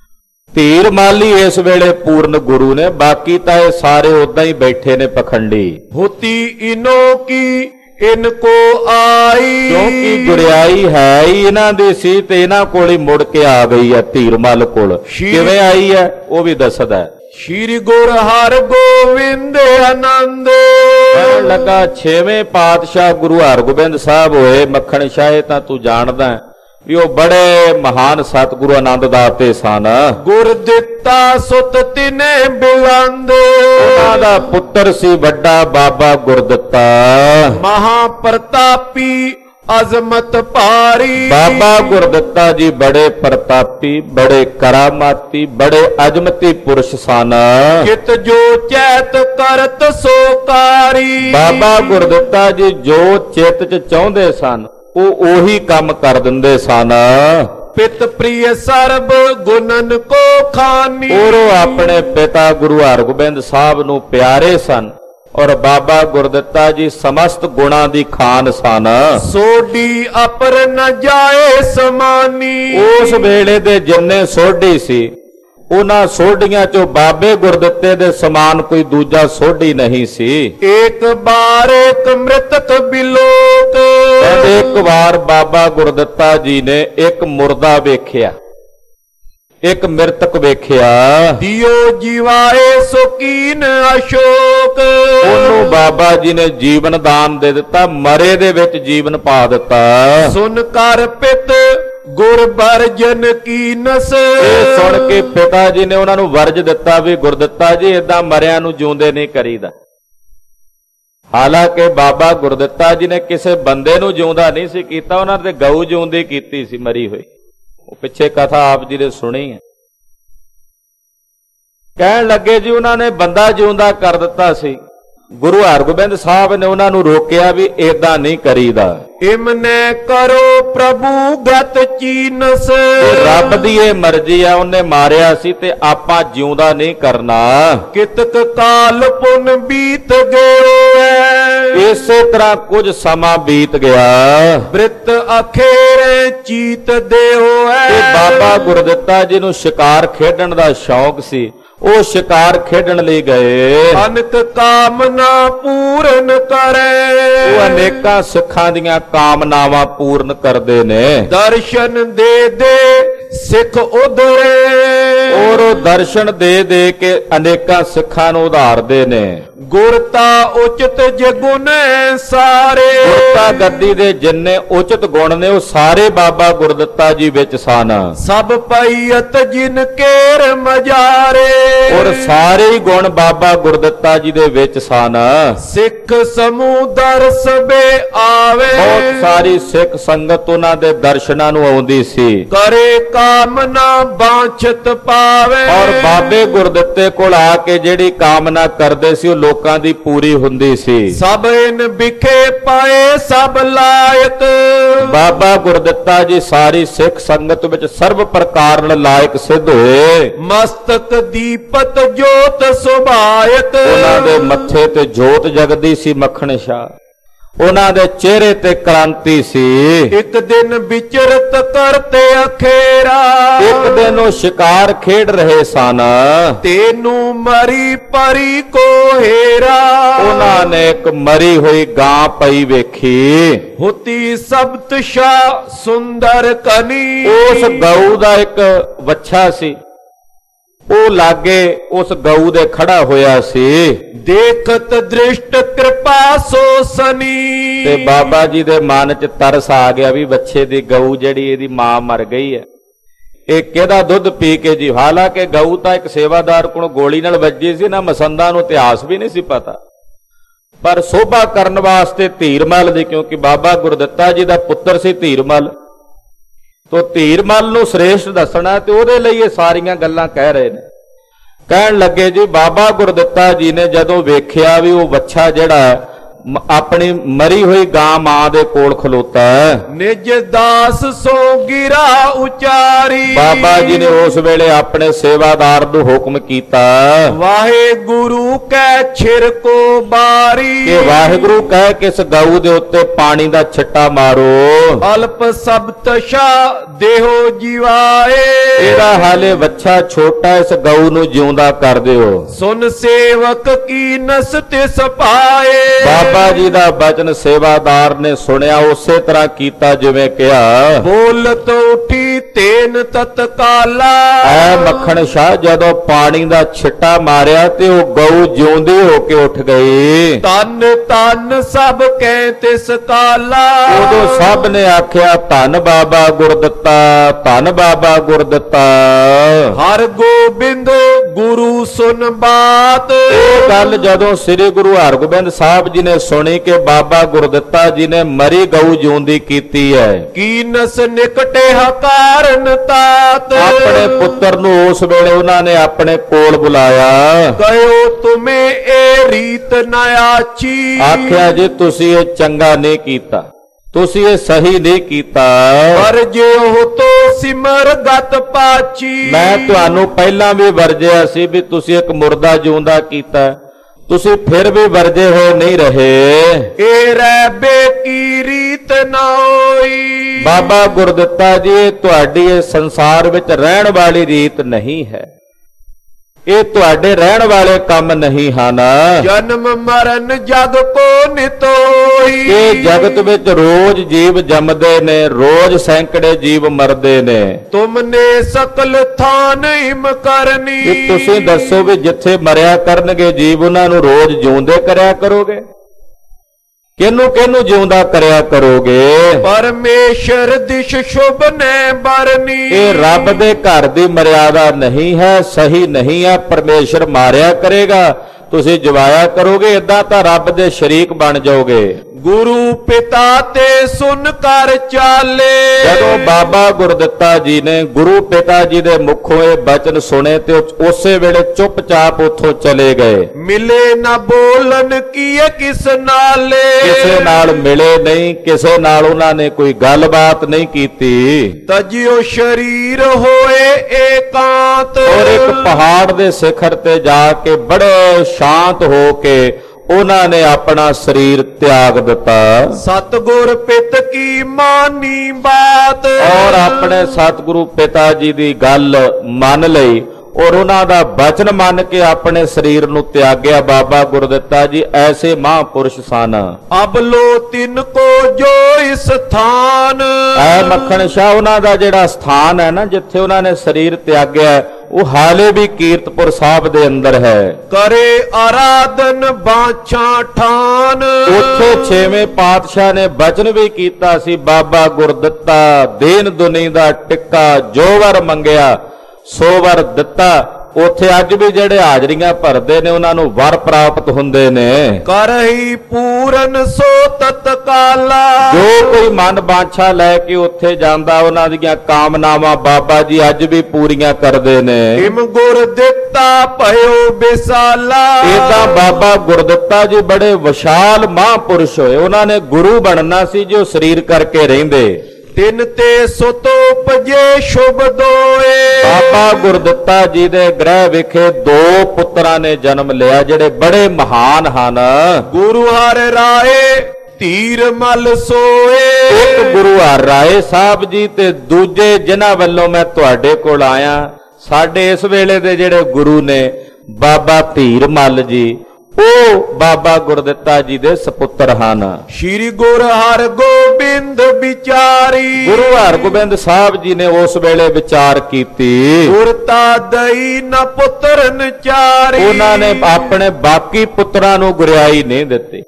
ਧੀਰਮਲ ਹੀ ਇਸ ਵੇਲੇ ਪੂਰਨ ਗੁਰੂ ਨੇ, ਬਾਕੀ ਤਾਂ ਇਹ ਸਾਰੇ ਉਦਾਂ ਹੀ ਬੈਠੇ ਨੇ ਪਖੰਡੀ। ਹੋਤੀ ਇਨੋ ਕੀ ਇਨਕੋ ਆਈ। ਕਿਉਂਕਿ ਗੁਰਿਆਈ ਹੈ ਹੀ ਇਹਨਾਂ ਦੀ ਸੀ ਤੇ ਇਹਨਾਂ ਕੋਲ ਹੀ ਮੁੜ ਕੇ ਆ ਗਈ ਹੈ ਧੀਰਮਲ ਕੋਲ। ਕਿਵੇਂ ਆਈ ਹੈ ਉਹ ਵੀ ਦੱਸਦਾ। ਸ਼੍ਰੀ ਗੁਰ ਹਰ ਗੋਬਿੰਦ ਆਨੰਦ। ਕਹਿਣ ਲੱਗਾ 6ਵੇਂ ਪਾਤਸ਼ਾਹ ਗੁਰੂ ਹਰਗੋਬਿੰਦ ਸਾਹਿਬ ਹੋਏ ਮੱਖਣ ਸ਼ਾਹ, ਤਾਂ ਤੂੰ ਜਾਣਦਾ ਵੀ ਉਹ ਬੜੇ ਮਹਾਨ ਸਤਿਗੁਰੂ ਆਨੰਦ ਦਾਤੇ ਸਨ। ਗੁਰ ਦਿੱਤਾ ਸੁਤ ਤਿਨੇ ਬਿਲੰਦ। ਉਹਨਾਂ ਦਾ ਪੁੱਤਰ ਸੀ ਵੱਡਾ ਬਾਬਾ ਗੁਰਦਿੱਤਾ, ਮਹਾ ਪ੍ਰਤਾਪੀ ਅਜ਼ਮਤ ਭਾਰੀ। ਬਾਬਾ ਗੁਰਦਿੱਤਾ ਜੀ ਬੜੇ ਪ੍ਰਤਾਪੀ, ਬੜੇ ਕਰਾਮਾਤੀ, ਬੜੇ ਅਜਮਤੀ ਪੁਰਸ਼ ਸਨ। ਕਿਤ ਜੋ ਚੈਤ ਕਰਤ ਸੋਕਾਰੀ। ਬਾਬਾ ਗੁਰਦਿੱਤਾ ਜੀ ਜੋ ਚਿੱਤ 'ਚ ਚਾਹੁੰਦੇ ਸਨ ਉਹ ਉਹੀ ਕੰਮ ਕਰ ਦਿੰਦੇ ਸਨ। ਪਿਤ ਪ੍ਰਿਯ ਸਰਬ ਗੁਣਨ ਕੋ ਖਾਨੀ। ਔਰ ਉਹ ਆਪਣੇ ਪਿਤਾ ਗੁਰੂ ਹਰਗੋਬਿੰਦ ਸਾਹਿਬ ਨੂੰ ਪਿਆਰੇ ਸਨ, ਔਰ ਬਾਬਾ ਗੁਰਦਿੱਤਾ ਜੀ ਸਮਸਤ ਗੁਣਾਂ ਦੀ ਖਾਨ ਸਨ। ਸੋਢੀ ਅਪਰ ਨ ਜਾਏ ਸਮਾਨੀ। ਉਸ ਵੇਲੇ ਦੇ ਜਿੰਨੇ ਸੋਢੀ ਸੀ, ਉਹਨਾਂ ਸੋਢੀਆਂ 'ਚੋਂ ਬਾਬੇ ਗੁਰਦਿੱਤੇ ਦੇ ਸਮਾਨ ਕੋਈ ਦੂਜਾ ਸੋਢੀ ਨਹੀਂ ਸੀ। ਇੱਕ ਬਾਰ ਇੱਕ ਮ੍ਰਿਤਕ ਬਿਲੋਕ। ਇੱਕ ਵਾਰ ਬਾਬਾ ਗੁਰਦਿੱਤਾ ਜੀ ਨੇ ਇੱਕ ਮੁਰਦਾ ਵੇਖਿਆ, ਇੱਕ ਮ੍ਰਿਤਕ ਵੇਖਿਆ। ਦਿਓ ਜੀਵਾਏ ਸੁਕੀਨ ਅਸ਼ੋਕ। ਉਹਨੂੰ ਬਾਬਾ ਜੀ ਨੇ ਜੀਵਨ ਦਾਨ ਦੇ ਦਿੱਤਾ, ਮਰੇ ਦੇ ਵਿੱਚ ਜੀਵਨ ਪਾ ਦਿੱਤਾ। ਸੁਨ ਕਰ ਪਿਤ ਗੁਰ ਵਰਜਨ ਕੀ ਨਸ। ਇਹ ਸੁਣ ਕੇ ਪਿਤਾ ਜੀ ਨੇ ਉਹਨਾਂ ਨੂੰ ਵਰਜ ਦਿੱਤਾ ਵੀ ਗੁਰਦਿੱਤਾ ਜੀ ਏਦਾਂ ਮਰਿਆਂ ਨੂੰ ਜਿਉਂਦੇ ਨਹੀਂ ਕਰੀਦਾ। ਹਾਲਾਂਕਿ ਬਾਬਾ ਗੁਰਦਿੱਤਾ ਜੀ ਨੇ ਕਿਸੇ ਬੰਦੇ ਨੂੰ ਜਿਉਂਦਾ ਨਹੀਂ ਸੀ ਕੀਤਾ, ਉਹਨਾਂ ਦੇ ਗਊ ਜਿਉਂਦੀ ਕੀਤੀ ਸੀ ਮਰੀ ਹੋਈ। ਉਹ ਪਿੱਛੇ ਕਥਾ ਆਪ ਜੀ ਨੇ ਸੁਣੀ ਹੈ। ਕਹਿਣ ਲੱਗੇ ਜੀ ਉਹਨਾਂ ਨੇ ਬੰਦਾ ਜਿਉਂਦਾ ਕਰ ਦਿੱਤਾ ਸੀ। ਗੁਰੂ ਹਰਗੋਬਿੰਦ ਸਾਹਿਬ ਨੇ ਉਹਨਾਂ ਨੂੰ ਰੋਕਿਆ ਵੀ ਏਦਾਂ ਨਹੀਂ ਕਰੀਦਾ। ਇਮਨੇ ਕਰੋ ਪ੍ਰਭੂ ਗਤ ਚੀਨਸ। ਰੱਬ ਦੀ ਇਹ ਮਰਜ਼ੀ ਆ, ਉਹਨੇ ਮਾਰਿਆ ਸੀ ਤੇ ਆਪਾਂ ਜਿਉਂਦਾ ਨਹੀਂ ਕਰਨਾ। ਕਿਤਕ ਕਾਲ ਪੁਨ ਬੀਤ ਗਏ। ਇਸੇ ਤਰ੍ਹਾਂ ਕੁਝ ਸਮਾਂ ਬੀਤ ਗਿਆ। ਬ੍ਰਿਤ ਅਖੇਰੇ ਚੀਤ ਦਿਓ ਤੇ ਬਾਬਾ ਗੁਰਦਿੱਤਾ ਜੀ ਨੂੰ ਸ਼ਿਕਾਰ ਖੇਡਣ ਦਾ ਸ਼ੌਂਕ ਸੀ। ਉਹ ਸ਼ਿਕਾਰ ਖੇਡਣ ਲਈ ਗਏ। ਅਨਕ ਕਾਮਨਾ ਪੂਰਨ ਕਰੇ। ਉਹ ਅਨੇਕਾਂ ਸਿੱਖਾਂ ਦੀਆਂ ਕਾਮਨਾਵਾਂ ਪੂਰਨ ਕਰਦੇ ਨੇ। ਦਰਸ਼ਨ ਦੇ ਦੇ ਸਿੱਖ ਉਧਰੇ। ਔਰ ਉਹ ਦਰਸ਼ਨ ਦੇ ਦੇ ਕੇ ਅਨੇਕਾਂ ਸਿੱਖਾਂ ਨੂੰ ਉਧਾਰਦੇ ਨੇ। ਗੁਰਤਾ ਉਚਿਤ ਜਗੁਣ ਸਾਰੇ। ਗੁਰਤਾ ਗੱਦੀ ਦੇ ਜਿੰਨੇ ਉਚਿਤ ਗੁਣ ਨੇ ਉਹ ਸਾਰੇ ਬਾਬਾ ਗੁਰਦਿੱਤਾ ਜੀ ਵਿੱਚ ਸਨ। ਸਭ ਪਈਅਤ ਜਿਨ ਕੇਰ ਮਜਾਰੇ। ਔਰ ਸਾਰੇ ਹੀ ਗੁਣ ਬਾਬਾ ਗੁਰਦਿੱਤਾ ਜੀ ਦੇ ਵਿੱਚ ਸਨ। ਸਿੱਖ ਸਮੂਦਰ ਸਭੇ ਆਵੇ। ਬਹੁਤ ਸਾਰੀ ਸਿੱਖ ਸੰਗਤ ਉਹਨਾਂ ਦੇ ਦਰਸ਼ਨਾਂ ਨੂੰ ਆਉਂਦੀ ਸੀ। ਕਰੇ ਕਾਮਨਾ ਬਾਂਛਤ ਪਾਵੇ। ਔਰ ਬਾਬੇ ਗੁਰਦਿੱਤੇ ਕੋਲ ਆ ਕੇ ਜਿਹੜੀ ਕਾਮਨਾ ਕਰਦੇ ਸੀ ਉਹ ਲੋਕਾਂ ਦੀ ਪੂਰੀ ਹੁੰਦੀ ਸੀ। ਸਭ ਇਨ ਵਿਖੇ ਪਾਏ ਸਭ ਲਾਇਕ। ਬਾਬਾ ਗੁਰਦਿੱਤਾ ਜੀ ਸਾਰੀ ਸਿੱਖ ਸੰਗਤ ਵਿੱਚ ਸਰਬ ਪ੍ਰਕਾਰ ਨਾਲ ਲਾਇਕ ਸਿੱਧ ਹੋਏ। ਮਸਤਕ ਦੀਪਤ ਜੋਤ ਸੁਭਾਇਤ। ਉਹਨਾਂ ਦੇ ਮੱਥੇ ਤੇ ਜੋਤ ਜਗਦੀ ਸੀ ਮੱਖਣ ਸ਼ਾਹ। ਉਹਨਾਂ ਦੇ ਚਿਹਰੇ ਤੇ ਕ੍ਰਾਂਤੀ ਸੀ। ਇੱਕ ਦਿਨ ਵਿਚਰਤ ਕਰਤੇ ਅਖੇਰਾ। ਇੱਕ ਦਿਨ ਉਹ ਸ਼ਿਕਾਰ ਖੇਡ ਰਹੇ ਸਨ। ਤੈਨੂੰ ਮਰੀ ਪਰੀ ਕੋ ਹੇਰਾ। ਉਹਨਾਂ ਨੇ ਇੱਕ ਮਰੀ ਹੋਈ ਗਾਂ ਪਈ ਵੇਖੀ। ਹੁਤੀ ਸਬਤ ਸ਼ਾ ਸੁੰਦਰ ਕਨੀ। ਉਸ ਗਊ ਦਾ ਇੱਕ ਵੱਛਾ ਸੀ। ਉਹ ਲਾਗੇ ਉਸ ਗਊ ਦੇ ਖੜਾ ਹੋਇਆ ਸੀ। ਦੇਖਤ ਦ੍ਰਿਸ਼ਟ ਕਿਰਪਾ ਸੋ ਸਨੀ। ਤੇ ਬਾਬਾ ਜੀ ਦੇ ਮਨ 'ਚ ਤਰਸ ਆ ਗਿਆ ਵੀ ਬੱਚੇ ਦੀ ਗਊ ਜਿਹੜੀ ਇਹਦੀ ਮਾਂ ਮਰ ਗਈ ਹੈ, ਇਹ ਕਿਹਦਾ ਦੁੱਧ ਪੀ ਕੇ ਜੀ। ਹਾਲਾਂਕਿ ਗਊ ਤਾਂ ਇੱਕ ਸੇਵਾਦਾਰ ਕੋਲ ਗੋਲੀ ਨਾਲ ਵੱਜੀ ਸੀ ਨਾ, ਮਸੰਦਾਂ ਨੂੰ ਇਤਿਹਾਸ ਵੀ ਨਹੀਂ ਸੀ ਪਤਾ। ਪਰ ਸੋਭਾ ਕਰਨ ਵਾਸਤੇ ਧੀਰਮਲ ਦੀ, ਕਿਉਂਕਿ ਬਾਬਾ ਗੁਰਦਿੱਤਾ ਜੀ ਦਾ ਪੁੱਤਰ ਸੀ ਧੀਰਮਲ, ਤੋ ਧੀਰਮਲ ਨੂੰ ਸ੍ਰੇਸ਼ਟ ਦੱਸਣਾ ਤੇ ਉਹਦੇ ਲਈ ਇਹ ਸਾਰੀਆਂ ਗੱਲਾਂ ਕਹਿ ਰਹੇ ਨੇ। ਕਹਿਣ ਲੱਗੇ ਜੀ ਬਾਬਾ ਗੁਰਦਿੱਤਾ ਜੀ ਨੇ ਜਦੋਂ ਵੇਖਿਆ ਵੀ ਉਹ ਵੱਛਾ ਜਿਹੜਾ ਆਪਣੀ ਮਰੀ ਹੋਈ ਗਾਂ ਮਾਂ ਦੇ ਕੋਲ ਖਲੋਤਾ ਹੈ, ਨਿਜ ਦਾਸ ਸੋ ਗਿਰਾ ਉਚਾਰੀ। ਬਾਬਾ ਜੀ ਨੇ ਉਸ ਵੇਲੇ ਆਪਣੇ ਸੇਵਾਦਾਰ ਨੂੰ ਹੁਕਮ ਕੀਤਾ, ਵਾਹਿਗੁਰੂ ਕੈ ਛਿੜਕੋ ਬਾਰੀ। ਕਿ ਵਾਹਿਗੁਰੂ ਕਹਿ ਕੇ ਇਸ ਗਊ ਦੇ ਉੱਤੇ ਪਾਣੀ ਦਾ ਛਿੱਟਾ ਮਾਰੋ। ਅਲਪ ਸਬਤ ਸ਼ਾ ਦੇਹੋ ਜੀਵਾਏ। ਇਹਦਾ ਹਾਲੇ ਵੱਛਾ ਛੋਟਾ, ਇਸ ਗਊ ਨੂੰ ਜਿਉਂਦਾ ਕਰ ਦਿਓ। ਸੁਨ ਸੇਵਕ ਕੀ ਨਸ ਤਿਸ ਪਾਏ। ਬਾਬਾ ਜੀ ਦਾ ਬਚਨ ਸੇਵਾਦਾਰ ਨੇ ਸੁਣਿਆ, ਉਸੇ ਤਰ੍ਹਾਂ ਕੀਤਾ ਜਿਵੇਂ ਕਿਹਾ। ਬੋਲਤ ਉਠੀ ਤੇਨ ਤਤਕਾਲਾ। ਐ ਮੱਖਣ ਸ਼ਾਹ ਜਦੋਂ ਪਾਣੀ ਦਾ ਛਿੱਟਾ ਮਾਰਿਆ ਤੇ ਉਹ ਗਊ ਜਿਉਂਦੀ ਹੋ ਕੇ ਉੱਠ ਗਈ। ਤਨ ਤਨ ਸਭ ਕਹਿ ਤਿਸ ਕਾਲਾ। ਉਦੋਂ ਸਭ ਨੇ ਆਖਿਆ ਧੰਨ ਬਾਬਾ ਗੁਰਦਿੱਤਾ, ਧੰਨ ਬਾਬਾ ਗੁਰਦਿੱਤਾ। ਹਰ ਗੋਬਿੰਦ ਗੁਰੂ ਸੁਨ ਬਾਤ। ਇਹ ਗੱਲ ਜਦੋਂ ਸ੍ਰੀ ਗੁਰੂ ਹਰਗੋਬਿੰਦ ਸਾਹਿਬ ਜੀ ਨੇ ਸੁਣੀ ਕਿ ਬਾਬਾ ਗੁਰਦਿੱਤਾ ਜੀ ਨੇ ਮਰੀ ਗਊ ਜਿਉਂਦੀ ਕੀਤੀ ਹੈ, ਕੀਨਸ ਨਿਕਟੇ ਹਕਾਰਨ ਤਾਤ। ਆਪਣੇ ਪੁੱਤਰ ਨੂੰ ਉਸ ਵੇਲੇ ਉਹਨਾਂ ਨੇ ਆਪਣੇ ਕੋਲ ਬੁਲਾਇਆ। ਕਹਿਓ ਤੁਮੇ ਇਹ ਰੀਤ ਨਾ ਆਚੀ। ਆਖਿਆ ਜੀ ਤੁਸੀਂ ਇਹ ਚੰਗਾ ਨਹੀਂ ਕੀਤਾ, ਤੁਸੀਂ ਇਹ ਸਹੀ ਨਹੀਂ ਕੀਤਾ। ਪਰ ਜੇ ਉਹ ਤੋ ਸਿਮਰ ਗਤ ਪਾਚੀ। ਮੈਂ ਤੁਹਾਨੂੰ ਪਹਿਲਾਂ ਵੀ ਵਰਜਿਆ ਸੀ ਵੀ ਤੁਸੀਂ ਇੱਕ ਮੁਰਦਾ ਜਿਉਂਦਾ ਕੀਤਾ, ਤੁਸੀਂ ਫਿਰ ਵੀ ਵਰਜੇ ਹੋ ਨਹੀਂ ਰਹੇ। ਇਹ ਰਹਿਬੇ ਕੀ ਰੀਤ ਨਾ ਹੋਈ। ਬਾਬਾ ਗੁਰਦਿੱਤਾ ਜੀ ਇਹ ਤੁਹਾਡੀ ਇਸ ਸੰਸਾਰ ਵਿੱਚ ਰਹਿਣ ਵਾਲੀ ਰੀਤ ਨਹੀਂ ਹੈ, ਇਹ ਤੁਹਾਡੇ ਰਹਿਣ ਵਾਲੇ ਕੰਮ ਨਹੀਂ ਹਨ। ਜਨਮ ਮਰਨ ਜਗ ਕੋ ਨਿਤ ਹੋਈ। ਇਹ ਜਗਤ ਵਿੱਚ ਰੋਜ਼ ਜੀਵ ਜੰਮਦੇ ਨੇ, ਰੋਜ਼ ਸੈਂਕੜੇ ਜੀਵ ਮਰਦੇ ਨੇ। ਤੁਮਨੇ ਸਕਲ ਥਾਨ ਹਿਮ ਕਰਨੀ। ਕਿ ਤੁਸੀਂ ਦੱਸੋ ਵੀ ਜਿੱਥੇ ਮਰਿਆ ਕਰਨਗੇ ਜੀਵ ਉਹਨਾਂ ਨੂੰ ਰੋਜ਼ ਜਿਉਂਦੇ ਕਰਿਆ ਕਰੋਗੇ, ਕਿਹਨੂੰ ਕਿਹਨੂੰ ਜਿਉਂਦਾ ਕਰਿਆ ਕਰੋਗੇ। ਪਰਮੇਸ਼ਰ ਦਿਸ਼ ਸ਼ੁਭ ਨੇ ਬਰਨੀ। ਇਹ ਰੱਬ ਦੇ ਘਰ ਦੀ ਮਰਿਆਦਾ ਨਹੀਂ ਹੈ, ਸਹੀ ਨਹੀਂ ਹੈ। ਪਰਮੇਸ਼ਰ ਮਾਰਿਆ ਕਰੇਗਾ, ਤੁਸੀਂ ਜਵਾਇਆ ਕਰੋਗੇ, ਏਦਾਂ ਤਾਂ ਰੱਬ ਦੇ ਸ਼ਰੀਕ ਬਣ ਜਾਓਗੇ। ਗੁਰੂ ਪਿਤਾ ਤੇ ਸੁਨ ਕਰ ਚਾਲੇ। ਜਦੋਂ ਬਾਬਾ ਗੁਰਦਿੱਤਾ ਜੀ ਨੇ ਗੁਰੂ ਪਿਤਾ ਜੀ ਦੇ ਮੁਖੋਂ ਇਹ ਬਚਨ ਸੁਣੇ ਤੇ ਉਸੇ ਵੇਲੇ ਚੁੱਪਚਾਪ ਉੱਥੋਂ ਚਲੇ ਗਏ। ਮਿਲੇ ਨਾ ਬੋਲਨ ਕੀਏ ਕਿਸ ਨਾਲੇ। ਕਿਸੇ ਨਾਲ ਮਿਲੇ ਨਹੀਂ, ਕਿਸੇ ਨਾਲ ਉਹਨਾਂ ਨੇ ਕੋਈ ਗੱਲਬਾਤ ਨਹੀਂ ਕੀਤੀ। ਤਜਿਓ ਸ਼ਰੀਰ ਹੋਏ ਏਕਾਂਤ। ਔਰ ਇੱਕ ਪਹਾੜ ਦੇ ਸਿਖਰ ਤੇ ਜਾ ਕੇ ਬੜੇ ਸ਼ਾਂਤ ਹੋ ਕੇ ਉਹਨਾਂ ਨੇ ਆਪਣਾ ਸਰੀਰ ਤਿਆਗ ਦਿੱਤਾ। ਸਤਿਗੁਰ ਪਿਤ ਕੀ ਮਾਨੀ ਬਾਤ। ਔਰ ਆਪਣੇ ਸਤਿਗੁਰੂ ਪਿਤਾ ਜੀ ਦੀ ਗੱਲ ਮੰਨ ਲਈ ਔਰ ਉਹਨਾਂ ਦਾ ਬਚਨ ਮੰਨ ਕੇ ਆਪਣੇ ਸਰੀਰ ਨੂੰ ਤਿਆਗਿਆ। ਬਾਬਾ ਗੁਰਦਿੱਤਾ ਜੀ ਐਸੇ ਮਹਾਂਪੁਰਸ਼ ਸਨ। ਅਬਲੋ ਤਿਨ ਕੋ ਜੋ ਇਸ ਥਾਨ। ਐ ਮੱਖਣ ਸ਼ਾਹ ਉਹਨਾਂ ਦਾ ਜਿਹੜਾ ਸਥਾਨ ਹੈ ਨਾ, ਜਿੱਥੇ ਉਹਨਾਂ ਨੇ ਸਰੀਰ ਤਿਆਗਿਆ, ਉਹ ਹਾਲੇ ਵੀ ਕੀਰਤਪੁਰ ਸਾਹਿਬ ਦੇ ਅੰਦਰ ਹੈ। ਕਰੇ ਆਰਾਧਨ ਬਾਛਾਂ ਠਾਨ। ਉੱਥੇ 6ਵੇਂ ਪਾਤਸ਼ਾਹ ਨੇ ਬਚਨ ਵੀ ਕੀਤਾ ਸੀ, ਬਾਬਾ ਗੁਰਦਿੱਤਾ ਦੇਨ ਦੁਨੀ ਦਾ ਟਿੱਕਾ ਜੋ ਵਰ ਮੰਗਿਆ ਸੋ ਵਰ ਦਿੱਤਾ। ਉੱਥੇ ਅੱਜ ਵੀ ਜਿਹੜੇ ਹਾਜ਼ਰੀਆਂ ਭਰਦੇ ਨੇ ਉਹਨਾਂ ਨੂੰ ਵਰ ਪ੍ਰਾਪਤ ਹੁੰਦੇ ਨੇ। ਕਰਹੀ ਪੂਰਨ ਸੋ ਤਤਕਾਲਾ। ਜੋ ਕੋਈ ਮਨ ਬਾਛਾ ਲੈ ਕੇ ਉੱਥੇ ਜਾਂਦਾ, ਉਹਨਾਂ ਦੀਆਂ ਕਾਮਨਾਵਾਂ ਬਾਬਾ ਜੀ ਅੱਜ ਵੀ ਪੂਰੀਆਂ ਕਰਦੇ ਨੇ। ਹਿਮ ਗੁਰ ਦਿੱਤਾ ਭਇਓ ਬਿਸਾਲਾ। ਏਦਾਂ ਬਾਬਾ ਗੁਰਦਿੱਤਾ ਜੀ ਬੜੇ ਵਿਸ਼ਾਲ ਮਹਾਂਪੁਰਸ਼ ਹੋਏ। ਉਹਨਾਂ ਨੇ ਗੁਰੂ ਬਣਨਾ ਸੀ ਜੋ ਸਰੀਰ ਕਰਕੇ ਰਹਿੰਦੇ। ਤਿੰਨ ਤੇ ਸੁਤ ਉਪਜੇ ਸ਼ੁਭ ਦੋਏ। ਬਾਬਾ ਗੁਰਦਿੱਤਾ ਜੀ ਦੇ ਗ੍ਰਹਿ ਵਿਖੇ 2 ਪੁੱਤਰਾਂ ਨੇ ਜਨਮ ਲਿਆ ਜਿਹੜੇ ਬੜੇ ਮਹਾਨ ਹਨ। ਗੁਰੂ ਹਰਿ ਰਾਏ ਧੀਰ ਮਲ ਸੋਏ। ਇੱਕ ਗੁਰੂ ਹਰਿ ਰਾਏ ਸਾਹਿਬ ਜੀ ਤੇ ਦੂਜੇ ਜਿਨ੍ਹਾਂ ਵੱਲੋਂ ਮੈਂ ਤੁਹਾਡੇ ਕੋਲ ਆਇਆ, ਸਾਡੇ ਇਸ ਵੇਲੇ ਦੇ ਜਿਹੜੇ ਗੁਰੂ ਨੇ ਬਾਬਾ ਧੀਰ ਮਲ ਜੀ, ਉਹ ਬਾਬਾ ਗੁਰਦਿੱਤਾ ਜੀ ਦੇ ਸਪੁੱਤਰ ਹਨ। ਸ਼੍ਰੀ ਗੁਰ ਹਰਗੋਬਿੰਦ ਵਿਚਾਰੀ। ਗੁਰੂ ਹਰਗੋਬਿੰਦ ਸਾਹਿਬ ਜੀ ਨੇ ਉਸ ਵੇਲੇ ਵਿਚਾਰ ਕੀਤੀ। ਗੁਰਤਾ ਦਈ ਨ ਪੁੱਤਰਨ ਚਾਰੀ। ਉਹਨਾਂ ਨੇ ਆਪਣੇ ਬਾਕੀ ਪੁੱਤਰਾਂ ਨੂੰ ਗੁਰਿਆਈ ਨਹੀਂ ਦਿੱਤੀ,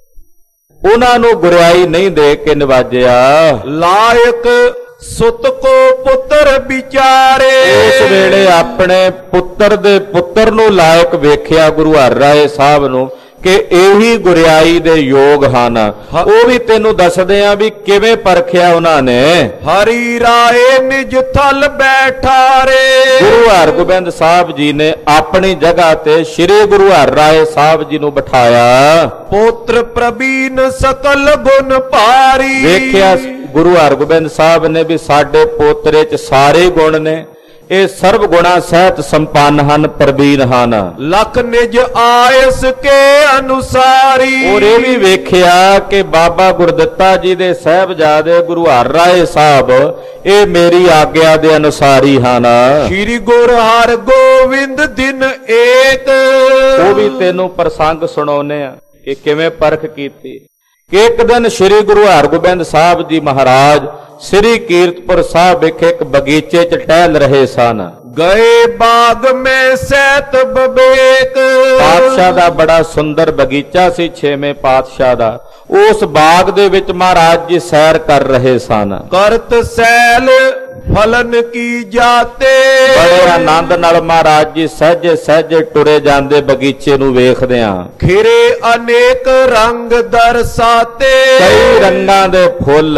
ਉਹਨਾਂ ਨੂੰ ਗੁਰਿਆਈ ਨਹੀਂ ਦੇ ਕੇ ਨਿਵਾਜਿਆ। ਲਾਇਕ ਸੁਤ ਕੋ ਪੁੱਤਰ ਵਿਚਾਰੇ। ਉਸ ਵੇਲੇ ਆਪਣੇ ਪੁੱਤਰ ਦੇ ਪੁੱਤਰ ਨੂੰ ਲਾਇਕ ਵੇਖਿਆ ਗੁਰੂ ਹਰਿ ਰਾਏ ਸਾਹਿਬ ਨੂੰ ਕਿ ਇਹੀ ਗੁਰਿਆਈ ਦੇ ਯੋਗ ਹਨ। ਉਹ ਵੀ ਤੈਨੂੰ ਦੱਸਦੇ ਆ ਵੀ ਕਿਵੇਂ ਪਰਖਿਆ ਉਹਨਾਂ ਨੇ। ਹਰੀ ਰਾਏ ਨਿਜ ਥਲ ਬੈਠਾਰੇ। ਗੁਰੂ ਹਰਗੋਬਿੰਦ ਸਾਹਿਬ ਜੀ ਨੇ ਆਪਣੀ ਜਗ੍ਹਾ ਤੇ ਸ੍ਰੀ ਗੁਰੂ ਹਰਿ ਰਾਏ ਸਾਹਿਬ ਜੀ ਨੂੰ ਬਿਠਾਇਆ। ਪੁੱਤਰ ਪ੍ਰਬੀਨ ਸਕਲ ਗੁਣ ਭਾਰੀ। ਵੇਖਿਆ ਗੁਰੂ ਹਰਗੋਬਿੰਦ ਸਾਹਿਬ ਨੇ ਵੀ ਸਾਡੇ ਪੋਤਰੇ 'ਚ ਸਾਰੇ ਗੁਣ ਨੇ, ਇਹ ਸਰਬ ਗੁਣਾ ਸਹਿਤ ਸੰਪੰਨ ਹਨ, ਪ੍ਰਬੀਨ ਹਨ। ਲਖ ਨਿਜ ਆਇਸ ਕੇ ਅਨੁਸਾਰੀ। ਔਰ ਇਹ ਵੀ ਵੇਖਿਆ ਕਿ ਬਾਬਾ ਗੁਰਦਿੱਤਾ ਜੀ ਦੇ ਸਾਹਿਬਜ਼ਾਦੇ ਗੁਰੂ ਹਰਿ ਰਾਏ ਸਾਹਿਬ ਇਹ ਮੇਰੀ ਆਗਿਆ ਦੇ ਅਨੁਸਾਰੀ ਹਨ। ਸ਼੍ਰੀ ਗੁਰ ਹਰਗੋਬਿੰਦ ਦਿਨ ਏਕ। ਉਹ ਵੀ ਤੈਨੂੰ ਪ੍ਰਸੰਗ ਸੁਣਾਉਨੇ ਆ ਕਿ ਕਿਵੇਂ ਪਰਖ ਕੀਤੀ। ਕਿ ਇੱਕ ਦਿਨ ਸ੍ਰੀ ਗੁਰੂ ਹਰਗੋਬਿੰਦ ਸਾਹਿਬ ਜੀ ਮਹਾਰਾਜ ਸ੍ਰੀ ਕੀਰਤਪੁਰ ਸਾਹਿਬ ਵਿਖੇ ਇੱਕ ਬਗੀਚੇ 'ਚ ਟਹਿਲ ਰਹੇ ਸਨ। ਗਏ ਬਾਗ ਮੈਂ ਸਹਿਤ ਬਬੇਕ। ਪਾਤਸ਼ਾਹ ਦਾ ਬੜਾ ਸੁੰਦਰ ਬਗੀਚਾ ਸੀ 6ਵੇਂ ਪਾਤਸ਼ਾਹ ਦਾ। ਉਸ ਬਾਗ ਦੇ ਵਿੱਚ ਮਹਾਰਾਜ ਜੀ ਸੈਰ ਕਰ ਰਹੇ ਸਨ। ਕਰਤ ਸੈਲ ਫਲਨ ਕੀ ਜਾਤੇ। ਬੜੇ ਆਨੰਦ ਨਾਲ ਮਹਾਰਾਜ ਜੀ ਸਹਿਜੇ ਸਹਿਜੇ ਟੁਰੇ ਜਾਂਦੇ ਬਗੀਚੇ ਨੂੰ ਵੇਖਦਿਆਂ। ਖਿਰੇ ਅਨੇਕ ਰੰਗ ਦਰਸਾਤੇ। ਕਈ ਰੰਗਾਂ ਦੇ ਫੁੱਲ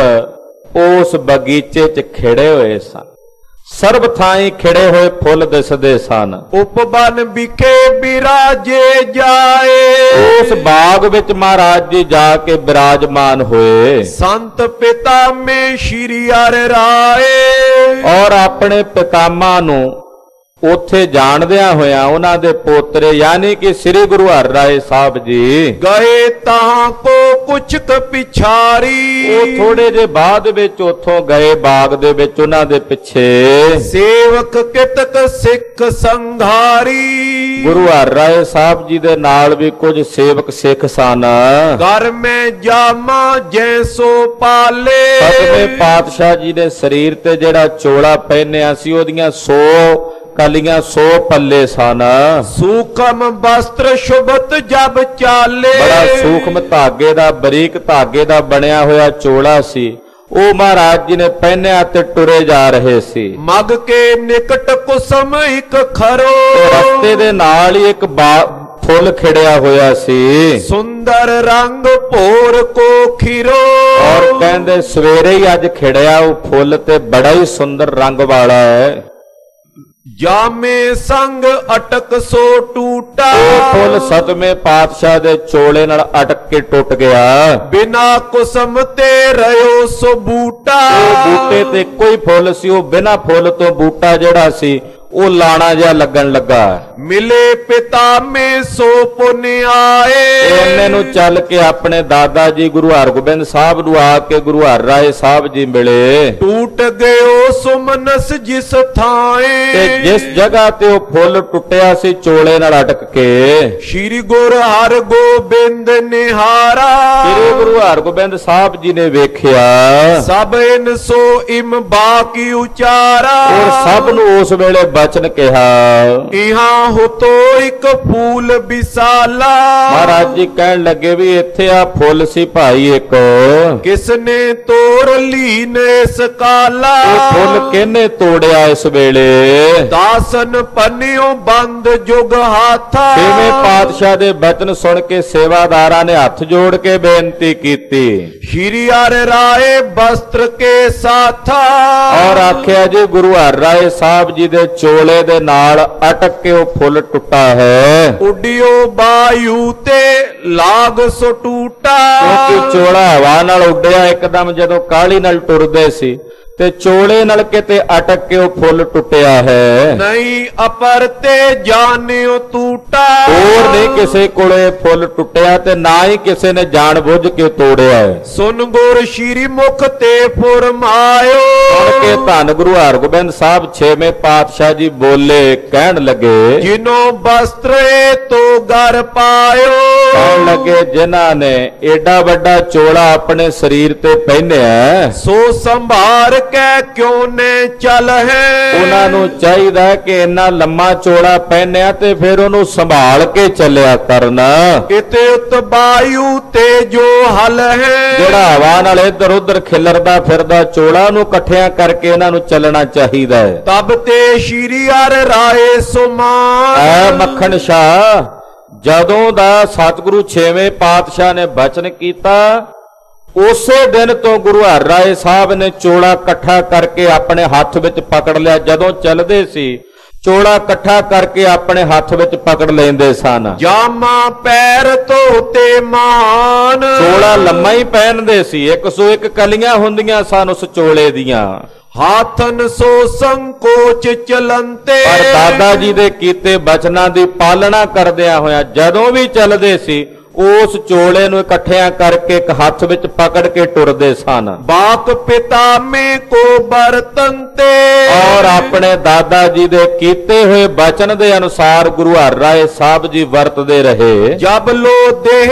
ਉਸ ਬਗੀਚੇ 'ਚ ਖਿੜੇ ਹੋਏ ਸਨ। ਸਰਬ ਥਾਈਂ ਖਿੜੇ ਹੋਏ ਫੁੱਲ ਦਿਸਦੇ ਸਨ। ਉਪਬਨ ਵਿਖੇ ਬਿਰਾਜੇ ਜਾਏ। ਉਸ ਬਾਗ ਵਿੱਚ ਮਹਾਰਾਜ ਜੀ ਜਾ ਕੇ ਬਿਰਾਜਮਾਨ ਹੋਏ। ਸੰਤ ਪਿਤਾ ਮੇ ਸ਼੍ਰੀ ਹਰਿ ਰਾਏ। ਔਰ ਆਪਣੇ ਪਿਤਾਮਾ ਨੂੰ ਉੱਥੇ ਜਾਣਦਿਆਂ ਹੋਇਆਂ ਉਹਨਾਂ ਦੇ ਪੋਤਰੇ ਯਾਨੀ ਕਿ ਸ੍ਰੀ ਗੁਰੂ ਹਰਿ ਰਾਏ ਸਾਹਿਬ ਜੀ ਗਏ ਤਾਂ ਕੋ ਕੁਛ ਕ ਪਿਛਾਰੀ। ਉਹ ਥੋੜੇ ਜੇ ਬਾਅਦ ਵਿੱਚ ਉੱਥੋਂ ਗਏ ਬਾਗ ਦੇ ਵਿੱਚ ਉਹਨਾਂ ਦੇ ਪਿੱਛੇ ਸੇਵਕ ਕਿਤਕ ਸਿੱਖ ਸੰਘਾਰੀ। ਗੁਰੂ ਹਰਿ ਰਾਏ ਸਾਹਿਬ ਜੀ ਦੇ ਨਾਲ ਵੀ ਕੁਝ ਸੇਵਕ ਸਿੱਖ ਸਨ। ਘਰ ਮੈਂ ਜਾਮਾ ਜੈਸੋ ਪਾਲੇ। 7ਵੇਂ ਪਾਤਸ਼ਾਹ ਜੀ ਦੇ ਸਰੀਰ ਤੇ ਜਿਹੜਾ ਚੋਲਾ ਪਹਿਨਿਆ ਸੀ ਉਹਦੀਆਂ 100 ਕਲੀਆਂ 100 ਪੱਲੇ ਸਨ। ਸੂਖਮ ਵਸਤਰ ਸ਼ੁਭਤ ਜਬ ਚਾਲੇ। ਬੜਾ ਸੂਖਮ ਧਾਗੇ ਦਾ ਬਰੀਕ ਧਾਗੇ ਦਾ ਬਣਿਆ ਹੋਇਆ ਚੋਲਾ ਸੀ। ਉਹ ਮਹਾਰਾਜ ਜੀ ਨੇ ਪਹਿਨਿਆ ਤੇ ਟੁਰੇ ਜਾ ਰਹੇ ਸੀ। ਮਗ ਕੇ ਨਿਕਟ ਕੁਸਮ ਇੱਕ ਖਰੋ। ਰਸਤੇ ਦੇ ਨਾਲ ਹੀ ਇੱਕ ਫੁੱਲ ਖਿੜਿਆ ਹੋਇਆ ਸੀ। ਸੁੰਦਰ ਰੰਗ ਭੋਰ ਕੋ ਖਿਰੋ। ਔਰ ਕਹਿੰਦੇ ਸਵੇਰੇ ਹੀ ਅੱਜ ਖਿੜਿਆ ਉਹ ਫੁੱਲ ਤੇ ਬੜਾ ਹੀ ਸੁੰਦਰ ਰੰਗ ਵਾਲਾ ਹੈ। ਜਾਮੇ ਸੰਗ ਅਟਕ ਸੋ ਟੂਟਾ। ਉਹ ਫੁੱਲ ਸਤਵੇਂ ਪਾਤਸ਼ਾਹ ਦੇ ਚੋਲੇ ਨਾਲ ਅਟਕ ਕੇ ਟੁੱਟ ਗਿਆ। ਬਿਨਾ ਕੁਸਮ ਤੇ ਰਿਓ ਸੋ ਬੂਟਾ। ਉਹ ਬੂਟੇ ਤੇ ਕੋਈ ਫੁੱਲ ਸੀ, ਉਹ ਬਿਨਾ ਫੁੱਲ ਤੋਂ ਬੂਟਾ ਜਿਹੜਾ ਸੀ ਉਹ ਲਾਣਾ ਜਿਹਾ ਲੱਗਣ ਲੱਗਾ। ਮਿਲੇ ਪਿਤਾ ਮੇ ਸੋ ਪੁਨ ਆਏ। ਇਹਨੇ ਨੂੰ ਚੱਲ ਕੇ ਆਪਣੇ ਦਾਦਾ ਜੀ ਗੁਰੂ ਹਰਗੋਬਿੰਦ ਸਾਹਿਬ ਨੂੰ ਆ ਕੇ ਗੁਰੂ ਹਰਿਰਾਏ ਸਾਹਿਬ ਜੀ ਮਿਲੇ। ਟੂਟ ਗਇਓ ਸੁਮਨਸ ਜਿਸ ਥਾਏ। ਤੇ ਜਿਸ ਜਗ੍ਹਾ ਤੇ ਉਹ ਫੁੱਲ ਟੁੱਟਿਆ ਸੀ ਚੋਲੇ ਨਾਲ ਅਟਕ ਕੇ, ਸ਼੍ਰੀ ਗੁਰੂ ਹਰਗੋਬਿੰਦ ਨਿਹਾਰਾ। ਸ੍ਰੀ ਗੁਰੂ ਹਰਗੋਬਿੰਦ ਸਾਹਿਬ ਜੀ ਨੇ ਵੇਖਿਆ। ਸਭ ਇਨ ਸੋ ਇਮ ਬਾਕੀ ਉਚਾਰਾ। ਔਰ ਸਭ ਨੂੰ ਉਸ ਵੇਲੇ ਬਚਨ ਕਿਹਾ। ਇਹਾਂ ਹੋਤੋ ਇੱਕ ਫੂਲ ਵਿਸਾਲਾ। ਮਹਾਰਾਜ ਜੀ ਕਹਿਣ ਲੱਗੇ ਵੀ ਇੱਥੇ ਆ ਫੁੱਲ ਸੀ ਭਾਈ ਇੱਕ, ਕਿਸਨੇ ਤੋੜ ਲੀਨ ਇਸ ਕਾਲਾ। ਉਹ ਫੁੱਲ ਕਿਹਨੇ ਤੋੜਿਆ ਇਸ ਵੇਲੇ? ਦਾਸਨ ਪੰਨਿਓ ਬੰਦ ਜੁਗ ਹਾਥਾ। ਛੇਵੇਂ ਪਾਤਸ਼ਾਹ ਦੇ ਬਚਨ ਸੁਣ ਕੇ ਸੇਵਾਦਾਰਾਂ ਨੇ ਹੱਥ ਜੋੜ ਕੇ ਬੇਨਤੀ ਕੀਤੀ। ਸ਼੍ਰੀ ਹਰਿਰਾਏ ਵਸਤਰ ਕੇ ਸਾਥਾ। ਔਰ ਆਖਿਆ ਜੀ ਗੁਰੂ ਹਰਿਰਾਏ ਸਾਹਿਬ ਜੀ ਦੇ ਚੋਲੇ ਦੇ ਨਾਲ ਅਟਕ ਕੇ ਉਹ ਫੁੱਲ ਟੁੱਟਾ ਹੈ। ਉਡਿਓ ਬਾਯੂ ਤੇ ਲਾਗ ਸੋ ਟੂਟਾ। ਕਿਉਂਕਿ ਚੋਲਾ ਹਵਾ ਨਾਲ ਉੱਡਿਆ ਇੱਕਦਮ ਜਦੋਂ ਕਾਹਲੀ ਨਾਲ ਟੁਰਦੇ ਸੀ ਤੇ ਚੋਲੇ ਨਾਲ ਕਿਤੇ ਅਟਕ ਕੇ ਉਹ ਫੁੱਲ ਟੁੱਟਿਆ ਹੈ। ਨਹੀਂ ਅਪਰ ਤੇ ਜਾਣਿਓ ਟੂਟਾ। ਹੋਰ ਨਹੀਂ ਕਿਸੇ ਕੋਲੇ ਫੁੱਲ ਟੁੱਟਿਆ ਤੇ ਨਾ ਹੀ ਕਿਸੇ ਨੇ ਜਾਣ ਬੁੱਝ ਕੇ ਤੋੜਿਆ ਹੈ। ਸੁਨ ਗੁਰ ਸ਼੍ਰੀ ਮੁਖ ਤੇ ਫੁਰਮਾਇਓ। ਸੁਣ ਕੇ ਧੰਨ ਗੁਰੂ ਹਰਗੋਬਿੰਦ ਸਾਹਿਬ ਛੇਵੇਂ ਪਾਤਸ਼ਾਹ ਜੀ ਬੋਲੇ, ਕਹਿਣ ਲੱਗੇ ਜਿਨੋ ਵਸਤਰੇ ਤੋ ਗਰ ਪਾਇਓ। ਕਹਿਣ ਲੱਗੇ ਜਿਨ੍ਹਾਂ ਨੇ ਏਡਾ ਵੱਡਾ ਚੋਲਾ ਆਪਣੇ ਸਰੀਰ ਤੇ ਪਹਿਨਿਆ, ਸੋ ਸੰਭਾਰ ਕਹਿ ਕਿਉਂ ਨੇ ਚੱਲ ਹੈ। ਉਹਨਾਂ ਨੂੰ ਚਾਹੀਦਾ ਕਿ ਇੰਨਾ ਲੰਮਾ ਚੋਲਾ ਪਹਿਨਿਆ ਤੇ ਫਿਰ ਉਹਨੂੰ ਸੰਭਾਲ ਕੇ ਚੱਲਿਆ ਕਰਨਾ। ਇਤੇ ਉਤ ਬਾਯੂ ਤੇ ਜੋ ਹਲ ਹੈ। ਜਿਹੜਾ ਹਵਾ ਨਾਲ ਇੱਧਰ ਉੱਧਰ ਖਿਲਰਦਾ ਫਿਰਦਾ ਚੋਲਾ ਨੂੰ ਇਕੱਠਿਆਂ ਕਰਕੇ ਇਹਨਾਂ ਨੂੰ ਚੱਲਣਾ ਚਾਹੀਦਾ ਹੈ। ਤਬ ਤੇ ਸ਼੍ਰੀ ਹਰਿਰਾਏ ਸੁਮਾਨ। ਐ ਮੱਖਣ ਸ਼ਾਹ, ਜਦੋਂ ਦਾ ਸਤਿਗੁਰੂ ਛੇਵੇਂ ਪਾਤਸ਼ਾਹ ਨੇ ਬਚਨ ਕੀਤਾ, ਉਸੇ ਦਿਨ ਤੋਂ ਗੁਰੂ ਹਰਿਰਾਏ ਸਾਹਿਬ ਨੇ ਚੋਲਾ ਇਕੱਠਾ ਕਰਕੇ ਆਪਣੇ ਹੱਥ ਵਿੱਚ ਪਕੜ ਲਿਆ। ਜਦੋਂ ਚੱਲਦੇ ਸੀ ਚੋਲਾ ਇਕੱਠਾ ਕਰਕੇ ਆਪਣੇ ਹੱਥ ਵਿੱਚ ਪਕੜ ਲੈਂਦੇ ਸਨ। ਜਾਮਾ ਪੈਰ ਧੋਤੇ ਮਾਨ। ਚੋਲਾ ਲੰਮਾ ਹੀ ਪਹਿਨਦੇ ਸੀ, 101 ਕਲੀਆਂ ਹੁੰਦੀਆਂ ਸਨ ਉਸ ਚੋਲੇ ਦੀਆਂ। ਹਾਥਨ ਸੋ ਸੰਕੋਚ ਚਲੰਤੇ। ਪਰ ਦਾਦਾ ਜੀ ਦੇ ਕੀਤੇ ਬਚਨਾਂ ਦੀ ਪਾਲਣਾ ਕਰਦਿਆਂ ਹੋਇਆਂ ਜਦੋਂ ਵੀ ਚੱਲਦੇ ਸੀ ਉਸ ਚੋਲੇ ਨੂੰ ਇਕੱਠਿਆਂ ਕਰਕੇ ਇੱਕ ਹੱਥ ਵਿੱਚ ਪਕੜ ਕੇ ਟੁਰਦੇ ਸਨ। ਬਾਕ ਪਿਤਾ ਮੇ ਕੋ ਬਰਤਨ ਤੇ। ਔਰ ਆਪਣੇ ਦਾਦਾ ਜੀ ਦੇ ਕੀਤੇ ਹੋਏ ਬਚਨ ਦੇ ਅਨੁਸਾਰ ਗੁਰੂ ਹਰਿਰਾਏ ਸਾਹਿਬ ਜੀ ਵਰਤਦੇ ਰਹੇ। ਜਬ ਲੋ ਦੇਹ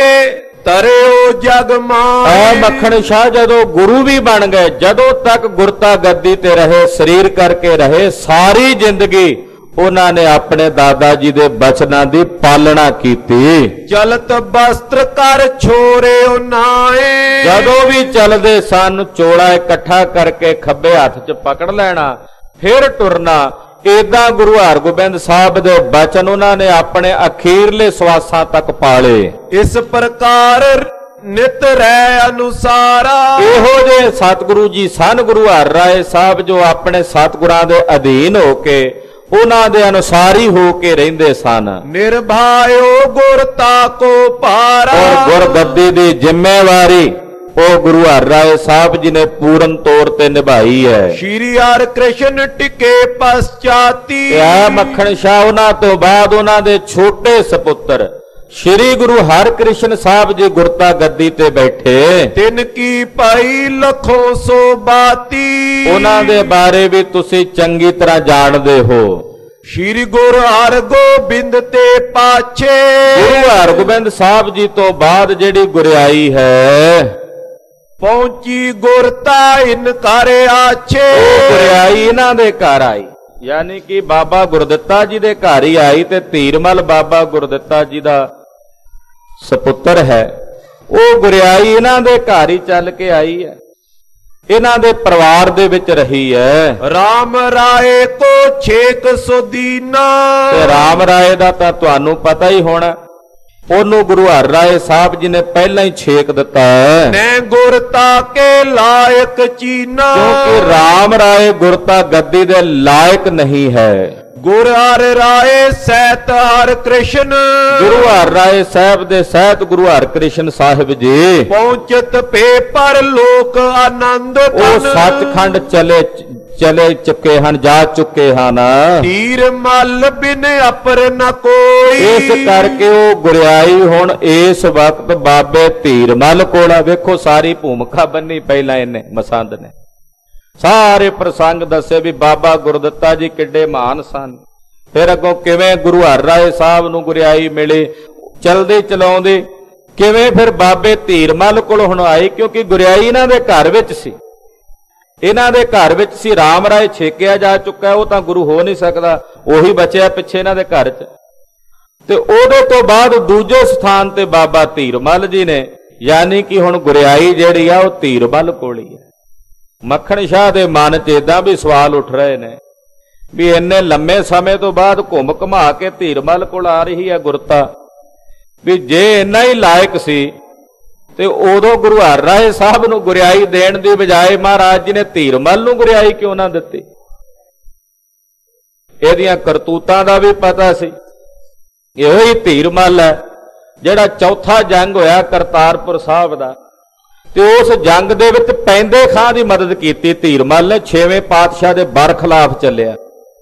ਤਰਿਓ ਜਗ ਮਾਏ। ਐ ਮੱਖਣ ਸ਼ਾਹ ਜਦੋਂ ਗੁਰੂ ਵੀ ਬਣ ਗਏ, ਜਦੋਂ ਤੱਕ ਗੁਰਤਾ ਗੱਦੀ ਤੇ ਰਹੇ, ਸਰੀਰ ਕਰਕੇ ਰਹੇ, ਸਾਰੀ ਜ਼ਿੰਦਗੀ ਉਹਨਾਂ ਨੇ ਆਪਣੇ ਦਾਦਾ ਜੀ ਦੇ ਬਚਨਾਂ ਦੀ ਪਾਲਣਾ ਕੀਤੀ। ਚਲਤ ਵਸਤਰ ਕਰ ਛੋਰਿਓ ਨਾਏ। ਜਦੋਂ ਵੀ ਚੱਲਦੇ ਸਨ ਚੋਲਾ ਇਕੱਠਾ ਕਰਕੇ ਖੱਬੇ ਹੱਥ 'ਚ ਪਕੜ ਲੈਣਾ, ਫਿਰ ਟੁਰਨਾ। ਏਦਾਂ ਗੁਰੂ ਹਰਗੋਬਿੰਦ ਸਾਹਿਬ ਦੇ ਬਚਨ ਉਹਨਾਂ ਨੇ ਆਪਣੇ ਅਖੀਰਲੇ ਸਵਾਸਾਂ ਤੱਕ ਪਾਲੇ। ਇਸ ਪ੍ਰਕਾਰ ਨਿਤ ਰਹਿ ਅਨੁਸਾਰਾ। ਇਹੋ ਜਿਹੇ ਸਤਿਗੁਰੂ ਜੀ ਸਨ ਗੁਰੂ ਹਰਿਰਾਏ ਸਾਹਿਬ, ਜੋ ਆਪਣੇ ਸਤਿਗੁਰਾਂ ਦੇ ਅਧੀਨ ਹੋ ਕੇ ਉਹਨਾਂ ਦੇ ਅਨੁਸਾਰੀ ਹੋ ਕੇ ਰਹਿੰਦੇ ਸਨ। ਨਿਰਭਾਇਓ ਗੁਰ ਤਾਕੋ ਭਾਰਾ। ਔਰ ਗੁਰਗੱਦੀ ਦੀ ਜ਼ਿੰਮੇਵਾਰੀ ਉਹ ਗੁਰੂ ਹਰਿਰਾਏ ਸਾਹਿਬ ਜੀ ਨੇ ਪੂਰਨ ਤੌਰ ਤੇ ਨਿਭਾਈ ਹੈ। ਸ਼੍ਰੀ ਹਰਿ ਕ੍ਰਿਸ਼ਨ ਟਿਕੇ ਪਛਾਤੀ। ਇਹ ਮੱਖਣ ਸ਼ਾਹ ਉਹਨਾਂ ਤੋਂ ਬਾਅਦ ਉਹਨਾਂ ਦੇ ਛੋਟੇ ਸਪੁੱਤਰ ਸ਼੍ਰੀ ਗੁਰੂ ਹਰਿਕ੍ਰਿਸ਼ਨ ਸਾਹਿਬ ਜੀ ਗੁਰਤਾ ਗੱਦੀ ਤੇ ਬੈਠੇ। ਤਿਨ ਕੀ ਭਾਈ ਲਖੋ ਸੋ ਬਾਤੀ। ਉਹਨਾਂ ਦੇ ਬਾਰੇ ਵੀ ਤੁਸੀਂ ਚੰਗੀ ਤਰ੍ਹਾਂ ਜਾਣਦੇ ਹੋ। ਸ਼੍ਰੀ ਗੁਰੂ ਹਰਗੋਬਿੰਦ ਤੇ ਪਾਛੇ। ਗੁਰੂ ਹਰਗੋਬਿੰਦ ਸਾਹਿਬ ਜੀ ਤੋਂ ਬਾਅਦ ਜਿਹੜੀ ਗੁਰਿਆਈ ਹੈ, ਪਹੁੰਚੀ ਗੁਰਤਾ ਇਨ ਘਰ ਆਛੇ। ਉਹ ਗੁਰਿਆਈ ਇਹਨਾਂ ਦੇ ਘਰ ਆਈ, ਯਾਨੀ ਕਿ ਬਾਬਾ ਗੁਰਦਿੱਤਾ ਜੀ ਦੇ ਘਰ ਹੀ ਆਈ। ਤੇ ਧੀਰਮਲ ਬਾਬਾ ਗੁਰਦਿੱਤਾ ਜੀ ਦਾ ਸਪੁੱਤਰ ਹੈ, ਉਹ ਗੁਰਿਆਈ ਇਹਨਾਂ ਦੇ ਘਰ ਹੀ ਚੱਲ ਕੇ ਆਈ ਹੈ, ਇਹਨਾਂ ਦੇ ਪਰਿਵਾਰ ਦੇ ਵਿੱਚ ਰਹੀ ਹੈ। ਰਾਮ ਰਾਏ ਕੋ 600 ਦੀਨਾ। ਤੇ ਰਾਮ ਰਾਏ ਦਾ ਤਾਂ ਤੁਹਾਨੂੰ ਪਤਾ ਹੀ ਹੋਣਾ, ਉਹਨੂੰ ਗੁਰੂ ਹਰਿਰਾਏ ਸਾਹਿਬ ਜੀ ਨੇ ਪਹਿਲਾਂ ਹੀ ਛੇਕ ਦਿੱਤਾ ਹੈ। ਨੈ ਗੁਰਤਾ ਕੇ ਲਾਇਕ ਚੀਨਾ, ਕਿਉਂਕਿ ਰਾਮ ਰਾਏ ਗੁਰਤਾ ਗੱਦੀ ਦੇ ਲਾਇਕ ਨਹੀਂ ਹੈ। ਗੁਰ ਹਰਿ ਰਾਏ ਸਹਿਤ ਹਰਿ ਕ੍ਰਿਸ਼ਨ, ਗੁਰੂ ਹਰਿਰਾਏ ਸਾਹਿਬ ਦੇ ਸਹਿਤ ਗੁਰੂ ਹਰਿਕ੍ਰਿਸ਼ਨ ਸਾਹਿਬ ਜੀ ਪਹੁੰਚਤ ਪੇ ਪਰ ਲੋਕ ਆਨੰਦ ਉਹ ਸੱਚਖੰਡ ਚਲੇ ਚੁੱਕੇ ਹਨ, ਜਾ ਚੁੱਕੇ ਹਨ। ਧੀਰ ਮਲ ਬਿਨ ਅਪਰ ਨ ਕੋਈ, ਇਸ ਕਰਕੇ ਉਹ ਗੁਰਿਆਈ ਹੁਣ ਇਸ ਵਕਤ ਬਾਬੇ ਧੀਰ ਮਲ ਕੋਲ ਆ। ਵੇਖੋ ਸਾਰੀ ਭੂਮਿਕਾ ਬੰਨੀ ਪਹਿਲਾਂ ਇਹਨੇ ਮਸੰਦ ਨੇ, ਸਾਰੇ ਪ੍ਰਸੰਗ ਦੱਸੇ ਵੀ ਬਾਬਾ ਗੁਰਦਿੱਤਾ ਜੀ ਕਿੱਡੇ ਮਹਾਨ ਸਨ। ਫਿਰ ਅੱਗੋਂ ਕਿਵੇਂ ਗੁਰੂ ਹਰਿਰਾਏ ਸਾਹਿਬ ਨੂੰ ਗੁਰਿਆਈ ਮਿਲੀ, ਚਲਦੇ ਚਲਾਉਂਦੇ ਕਿਵੇਂ ਫਿਰ ਬਾਬੇ ਧੀਰ ਮਲ ਕੋਲ ਹੁਣ ਆਈ, ਕਿਉਂਕਿ ਗੁਰਿਆਈ ਇਹਨਾਂ ਦੇ ਘਰ ਵਿੱਚ ਸੀ, ਇਹਨਾਂ ਦੇ ਘਰ ਵਿੱਚ ਸੀ। ਰਾਮ ਰਾਏ ਛੇਕਿਆ ਜਾ ਚੁੱਕਾ, ਉਹ ਤਾਂ ਗੁਰੂ ਹੋ ਨਹੀਂ ਸਕਦਾ, ਉਹੀ ਬਚਿਆ ਪਿੱਛੇ ਇਹਨਾਂ ਦੇ ਘਰ 'ਚ। ਤੇ ਉਹਦੇ ਤੋਂ ਬਾਅਦ ਦੂਜੇ ਸਥਾਨ ਤੇ ਬਾਬਾ ਧੀਰ ਮਲ ਜੀ ਨੇ, ਯਾਨੀ ਕਿ ਹੁਣ ਗੁਰਿਆਈ ਜਿਹੜੀ ਆ ਉਹ ਧੀਰ ਮਲ ਕੋਲ ਹੀ ਹੈ। ਮੱਖਣ ਸ਼ਾਹ ਦੇ ਮਨ 'ਚ ਏਦਾਂ ਵੀ ਸਵਾਲ ਉੱਠ ਰਹੇ ਨੇ ਵੀ ਇੰਨੇ ਲੰਮੇ ਸਮੇਂ ਤੋਂ ਬਾਅਦ ਘੁੰਮ ਘੁਮਾ ਕੇ ਧੀਰ ਮਲ ਕੋਲ ਆ ਰਹੀ ਹੈ ਗੁਰਤਾ, ਵੀ ਜੇ ਇੰਨਾ ਹੀ ਲਾਇਕ ਸੀ ਤੇ ਉਦੋਂ ਗੁਰੂ ਹਰਿਰਾਏ ਸਾਹਿਬ ਨੂੰ ਗੁਰਿਆਈ ਦੇਣ ਦੀ ਬਜਾਏ ਮਹਾਰਾਜ ਜੀ ਨੇ ਧੀਰ ਮਲ ਨੂੰ ਗੁਰਿਆਈ ਕਿਉਂ ਨਾ ਦਿੱਤੀ। ਇਹਦੀਆਂ ਕਰਤੂਤਾਂ ਦਾ ਵੀ ਪਤਾ ਸੀ। ਇਹੋ ਹੀ ਧੀਰ ਮਲ ਹੈ ਜਿਹੜਾ ਚੌਥਾ ਜੰਗ ਹੋਇਆ ਕਰਤਾਰਪੁਰ ਸਾਹਿਬ ਦਾ, ਤੇ ਉਸ ਜੰਗ ਦੇ ਵਿੱਚ ਪੈਂਦੇ ਖਾਂ ਦੀ ਮਦਦ ਕੀਤੀ ਧੀਰ ਮਲ ਨੇ। 6ਵੇਂ ਪਾਤਸ਼ਾਹ ਦੇ ਬਰਖਲਾਫ ਚੱਲਿਆ।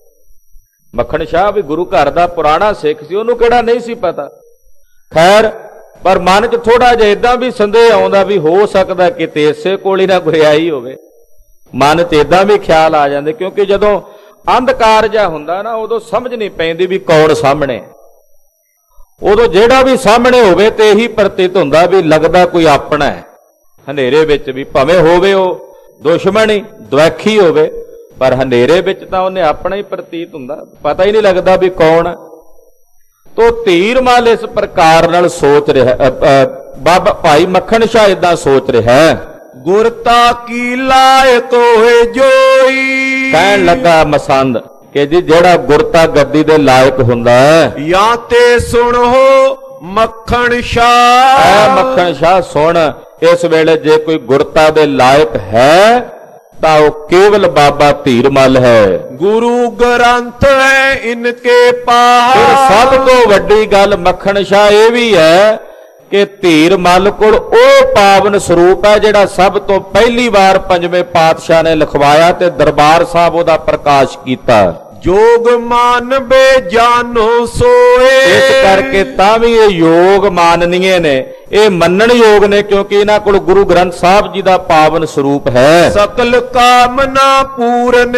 ਮੱਖਣ ਸ਼ਾਹ ਵੀ ਗੁਰੂ ਘਰ ਦਾ ਪੁਰਾਣਾ ਸਿੱਖ ਸੀ, ਉਹਨੂੰ ਕਿਹੜਾ ਨਹੀਂ ਸੀ ਪਤਾ। ਖੈਰ, ਪਰ ਮਨ 'ਚ ਥੋੜਾ ਜਿਹਾ ਏਦਾਂ ਵੀ ਸੰਦੇਹ ਆਉਂਦਾ ਵੀ ਹੋ ਸਕਦਾ ਕਿਤੇ ਇਸੇ ਕੋਲ ਹੀ ਨਾ ਗੁਰਿਆਈ ਹੋਵੇ। ਮਨ 'ਚ ਏਦਾਂ ਵੀ ਖਿਆਲ ਆ ਜਾਂਦੇ, ਕਿਉਂਕਿ ਜਦੋਂ ਅੰਧਕਾਰ ਜਿਹਾ ਹੁੰਦਾ ਨਾ ਉਦੋਂ ਸਮਝ ਨਹੀਂ ਪੈਂਦੀ ਵੀ ਕੌਣ ਸਾਹਮਣੇ। ਉਦੋਂ ਜਿਹੜਾ ਵੀ ਸਾਹਮਣੇ ਹੋਵੇ ਤੇ ਇਹੀ ਪ੍ਰਤੀਤ ਹੁੰਦਾ ਵੀ ਲੱਗਦਾ ਕੋਈ ਆਪਣਾ ਹੈ। ਹਨੇਰੇ ਵਿੱਚ ਵੀ ਭਾਵੇਂ ਹੋਵੇ ਉਹ ਦੁਸ਼ਮਣ ਹੀ, ਦੁਆਖੀ ਹੋਵੇ, ਪਰ ਹਨੇਰੇ ਵਿੱਚ ਤਾਂ ਉਹਨੇ ਆਪਣਾ ਹੀ ਪ੍ਰਤੀਤ ਹੁੰਦਾ, ਪਤਾ ਹੀ ਨਹੀਂ ਲੱਗਦਾ ਵੀ ਕੌਣ ਹੈ। ਤੋ ਧੀਰ ਮਲ ਇਸ ਪ੍ਰਕਾਰ ਨਾਲ ਸੋਚ ਰਿਹਾ, ਬਾਬਾ ਭਾਈ ਮੱਖਣ ਸ਼ਾਹ ਇਦਾਂ ਸੋਚ ਰਿਹਾ, ਗੁਰਤਾ ਕੀ ਲਾਇਕ ਹੋਏ ਜੋਈ। ਕਹਿਣ ਲੱਗਾ ਮਸੰਦ ਕਿ ਜੀ ਜਿਹੜਾ ਗੁਰਤਾ ਗੱਦੀ ਦੇ ਲਾਇਕ ਹੁੰਦਾ ਹੈ, ਜਾਂ ਤੇ ਸੁਣੋ ਮੱਖਣ ਸ਼ਾਹ। ਮੱਖਣ ਸ਼ਾਹ ਸੁਣ, ਇਸ ਵੇਲੇ ਜੇ ਕੋਈ ਗੁਰਤਾ ਦੇ ਲਾਇਕ ਹੈ ਤਾਂ ਉਹ ਕੇਵਲ ਬਾਬਾ ਧੀਰ ਮਲ ਹੈ। ਗੁਰੂ ਗ੍ਰੰਥ ਹੈ ਇਨਕੇ ਪਾਸ। ਫਿਰ ਸਭ ਤੋਂ ਵੱਡੀ ਗੱਲ ਮੱਖਣ ਸ਼ਾਹ ਇਹ ਵੀ ਹੈ ਕਿ ਧੀਰ ਮਲ ਕੋਲ ਉਹ ਪਾਵਨ ਸਰੂਪ ਹੈ ਜਿਹੜਾ ਸਭ ਤੋਂ ਪਹਿਲੀ ਵਾਰ 5ਵੇਂ ਪਾਤਸ਼ਾਹ ਨੇ ਲਿਖਵਾਇਆ ਤੇ ਦਰਬਾਰ ਸਾਹਿਬ ਉਹਦਾ ਪ੍ਰਕਾਸ਼ ਕੀਤਾ। ਜੋਗ ਮਾਨਵੇ ਜਾਨੋ ਸੋਏ। ਇਸ ਕਰਕੇ ਤਾਂ ਵੀ ਇਹ ਯੋਗ ਮਾਨਨੀਏ ਨੇ, ਇਹ ਮੰਨਣ ਯੋਗ ਨੇ, ਕਿਉਂਕਿ ਇਹਨਾਂ ਕੋਲ ਗੁਰੂ ਗ੍ਰੰਥ ਸਾਹਿਬ ਜੀ ਦਾ ਪਾਵਨ ਸਰੂਪ ਹੈ। ਸਕਲ ਕਾਮਨਾ ਪੂਰਨ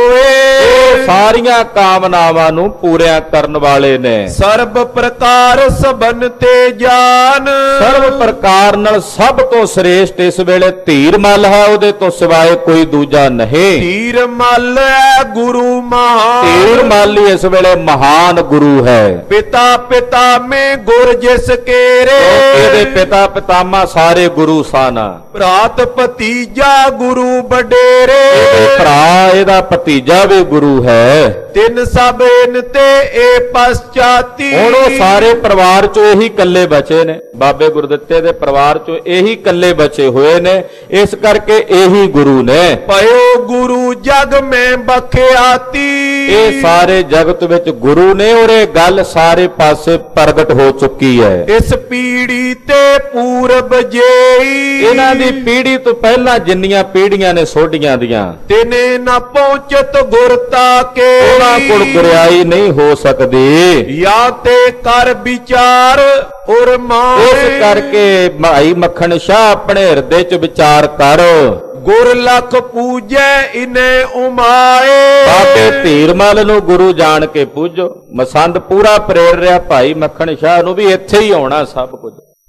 ਹੋਏ। ਸਾਰੀਆਂ ਕਾਮਨਾਵਾਂ ਨੂੰ ਪੂਰੀਆਂ ਕਰਨ ਵਾਲੇ ਨੇ। ਸਰਬ ਪ੍ਰਕਾਰ ਸਬਨ ਤੇ ਜਾਨ। ਸਰਬ ਪ੍ਰਕਾਰ ਨਾਲ ਸਭ ਤੋਂ ਸ੍ਰੇਸ਼ਟ ਇਸ ਵੇਲੇ ਧੀਰ ਮਲ ਹੈ, ਉਹਦੇ ਤੋਂ ਸਿਵਾਏ ਕੋਈ ਦੂਜਾ ਨਹੀਂ। ਧੀਰ ਮਲ ਹੈ ਗੁਰੂ ਮਹਾਨ। ਧੀਰ ਮਲ ਹੀ ਇਸ ਵੇਲੇ ਮਹਾਨ ਗੁਰੂ ਹੈ। ਪਿਤਾ ਪਿਤਾ ਮੇ ਗੁਰ ਜਿਸ ਕੇਰੇ। ਇਹਦੇ ਪਿਤਾ ਪਿਤਾਮਾ ਸਾਰੇ ਗੁਰੂ ਸਨ। ਭਰਾਤ ਭਤੀਜਾ ਗੁਰੂ ਵਡੇਰੇ। ਇਹਦੇ ਭਰਾ, ਇਹਦਾ ਭਤੀਜਾ ਵੀ ਗੁਰੂ ਹੈ। ਤਿੰਨ ਸਭ ਇਨ ਤੇ ਇਹ ਪਛਾਤੀ। ਹੁਣ ਉਹ ਸਾਰੇ ਪਰਿਵਾਰ ਚੋਂ ਇਹੀ ਇਕੱਲੇ ਬਚੇ ਨੇ, ਬਾਬੇ ਗੁਰਦਿੱਤੇ ਦੇ ਪਰਿਵਾਰ ਚੋਂ ਇਹੀ ਇਕੱਲੇ ਬਚੇ ਹੋਏ ਨੇ, ਇਸ ਕਰਕੇ ਇਹੀ ਗੁਰੂ ਨੇ। ਪਇਓ ਗੁਰੂ ਜਗ ਮੈਂ ਬਖਿਆਤੀ। ਇਹ ਸਾਰੇ ਜਗਤ ਵਿੱਚ ਗੁਰੂ ਨੇ, ਔਰ ਇਹ ਗੱਲ ਸਾਰੇ ਪਾਸੇ ਪ੍ਰਗਟ ਹੋ ਚੁੱਕੀ ਹੈ। ਇਸ ਪੀੜੀ ਤੇ ਪੂਰਬ ਜੇਈ। ਇਹਨਾਂ ਦੀ ਪੀੜੀ ਤੋਂ ਪਹਿਲਾਂ ਜਿੰਨੀਆਂ ਪੀੜੀਆਂ ਨੇ ਸੋਢੀਆਂ ਦੀਆਂ, ਤਿਨੇ ਨਾ ਪਹੁੰਚਤ ਗੁਰਤਾ ਕੇ। ਉਹਨਾਂ ਕੋਲ ਗੁਰਿਆਈ ਨਹੀਂ ਹੋ ਸਕਦੀ। ਜਾਂ ਤੇ ਕਰ ਵਿਚਾਰ ਔਰ ਮਾਨ। ਇਸ ਕਰਕੇ ਭਾਈ ਮੱਖਣ ਸ਼ਾਹ ਆਪਣੇ ਹਿਰਦੇ 'ਚ ਵਿਚਾਰ ਕਰ। ਗੁਰ ਲਖ ਪੂਜੈ ਇਨੇ ਉਮਾਏ। ਬਾਬੇ ਧੀਰ ਮਲ ਨੂੰ ਗੁਰੂ ਜਾਣ ਕੇ ਪੂਜੋ। ਮਸੰਦ ਪੂਰਾ ਪ੍ਰੇਰ ਰਿਹਾ ਭਾਈ ਮੱਖਣ ਸ਼ਾਹ ਨੂੰ ਵੀ ਇੱਥੇ ਹੀ ਆਉਣਾ ਸਭ ਕੁਝ,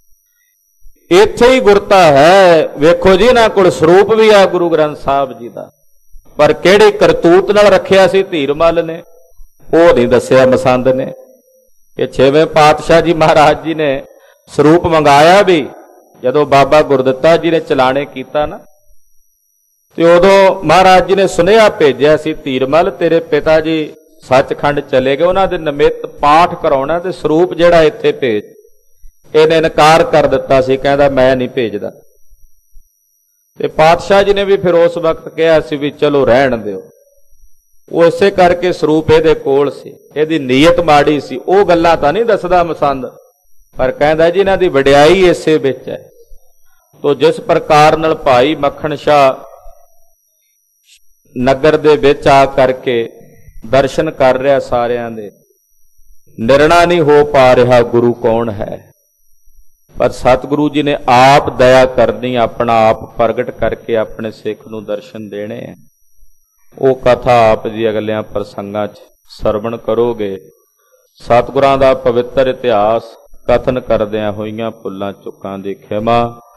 ਇੱਥੇ ਹੀ ਗੁਰਤਾ ਹੈ। ਵੇਖੋ ਜੀ, ਇਹਨਾਂ ਕੋਲ ਸਰੂਪ ਵੀ ਆ ਗੁਰੂ ਗ੍ਰੰਥ ਸਾਹਿਬ ਜੀ ਦਾ, ਪਰ ਕਿਹੜੇ ਕਰਤੂਤ ਨਾਲ ਰੱਖਿਆ ਸੀ ਧੀਰ ਮਲ ਨੇ ਉਹ ਨਹੀਂ ਦੱਸਿਆ ਮਸੰਦ ਨੇ। ਇਹ 6ਵੇਂ ਪਾਤਸ਼ਾਹ ਜੀ ਮਹਾਰਾਜ ਜੀ ਨੇ ਸਰੂਪ ਮੰਗਾਇਆ ਵੀ ਜਦੋਂ ਬਾਬਾ ਗੁਰਦਿੱਤਾ ਜੀ ਨੇ ਚਲਾਣੇ ਕੀਤਾ ਨਾ, ਤੇ ਉਦੋਂ ਮਹਾਰਾਜ ਜੀ ਨੇ ਸੁਨੇਹਾ ਭੇਜਿਆ ਸੀ, ਧੀਰ ਮਲ ਤੇਰੇ ਪਿਤਾ ਜੀ ਸੱਚਖੰਡ ਚਲੇ ਗਏ, ਉਹਨਾਂ ਦੇ ਨਿਮਿਤ ਪਾਠ ਕਰਾਉਣਾ ਤੇ ਸਰੂਪ ਜਿਹੜਾ ਇੱਥੇ ਭੇਜ। ਇਹਨੇ ਇਨਕਾਰ ਕਰ ਦਿੱਤਾ ਸੀ, ਕਹਿੰਦਾ ਮੈਂ ਨਹੀਂ ਭੇਜਦਾ। ਤੇ ਪਾਤਸ਼ਾਹ ਜੀ ਨੇ ਵੀ ਫਿਰ ਉਸ ਵਕਤ ਕਿਹਾ ਸੀ ਵੀ ਚਲੋ ਰਹਿਣ ਦਿਓ। ਉਹ ਇਸੇ ਕਰਕੇ ਸਰੂਪ ਇਹਦੇ ਕੋਲ ਸੀ, ਇਹਦੀ ਨੀਅਤ ਮਾੜੀ ਸੀ। ਉਹ ਗੱਲਾਂ ਤਾਂ ਨਹੀਂ ਦੱਸਦਾ ਮਸੰਦ, ਪਰ ਕਹਿੰਦਾ ਜੀ ਇਹਨਾਂ ਦੀ ਵਡਿਆਈ ਇਸੇ ਵਿੱਚ ਹੈ। ਤੋ ਜਿਸ ਪ੍ਰਕਾਰ ਨਾਲ ਭਾਈ ਮੱਖਣ ਸ਼ਾਹ ਨਗਰ ਦੇ ਵਿੱਚ ਆ ਕਰਕੇ ਦਰਸ਼ਨ ਕਰ ਰਿਹਾ ਸਾਰਿਆਂ ਦੇ, ਨਿਰਣਾ ਨਹੀਂ ਹੋ ਪਾ ਰਿਹਾ ਗੁਰੂ ਕੌਣ ਹੈ। ਪਰ ਸਤਿਗੁਰੂ ਜੀ ਨੇ ਆਪ ਦਇਆ ਕਰਨੀ, ਆਪਣਾ ਆਪ ਪ੍ਰਗਟ ਕਰਕੇ ਆਪਣੇ ਸਿੱਖ ਨੂੰ ਦਰਸ਼ਨ ਦੇਣੇ ਹੈ। ਉਹ ਕਥਾ ਆਪ ਜੀ ਅਗਲਿਆਂ ਪ੍ਰਸੰਗਾਂ 'ਚ ਸਰਵਣ ਕਰੋਗੇ। ਸਤਿਗੁਰਾਂ ਦਾ ਪਵਿੱਤਰ ਇਤਿਹਾਸ ਕਥਨ ਕਰਦਿਆਂ ਹੋਈਆਂ ਭੁੱਲਾਂ ਚੁੱਕਾਂ ਦੀ ਖਿਮਾ।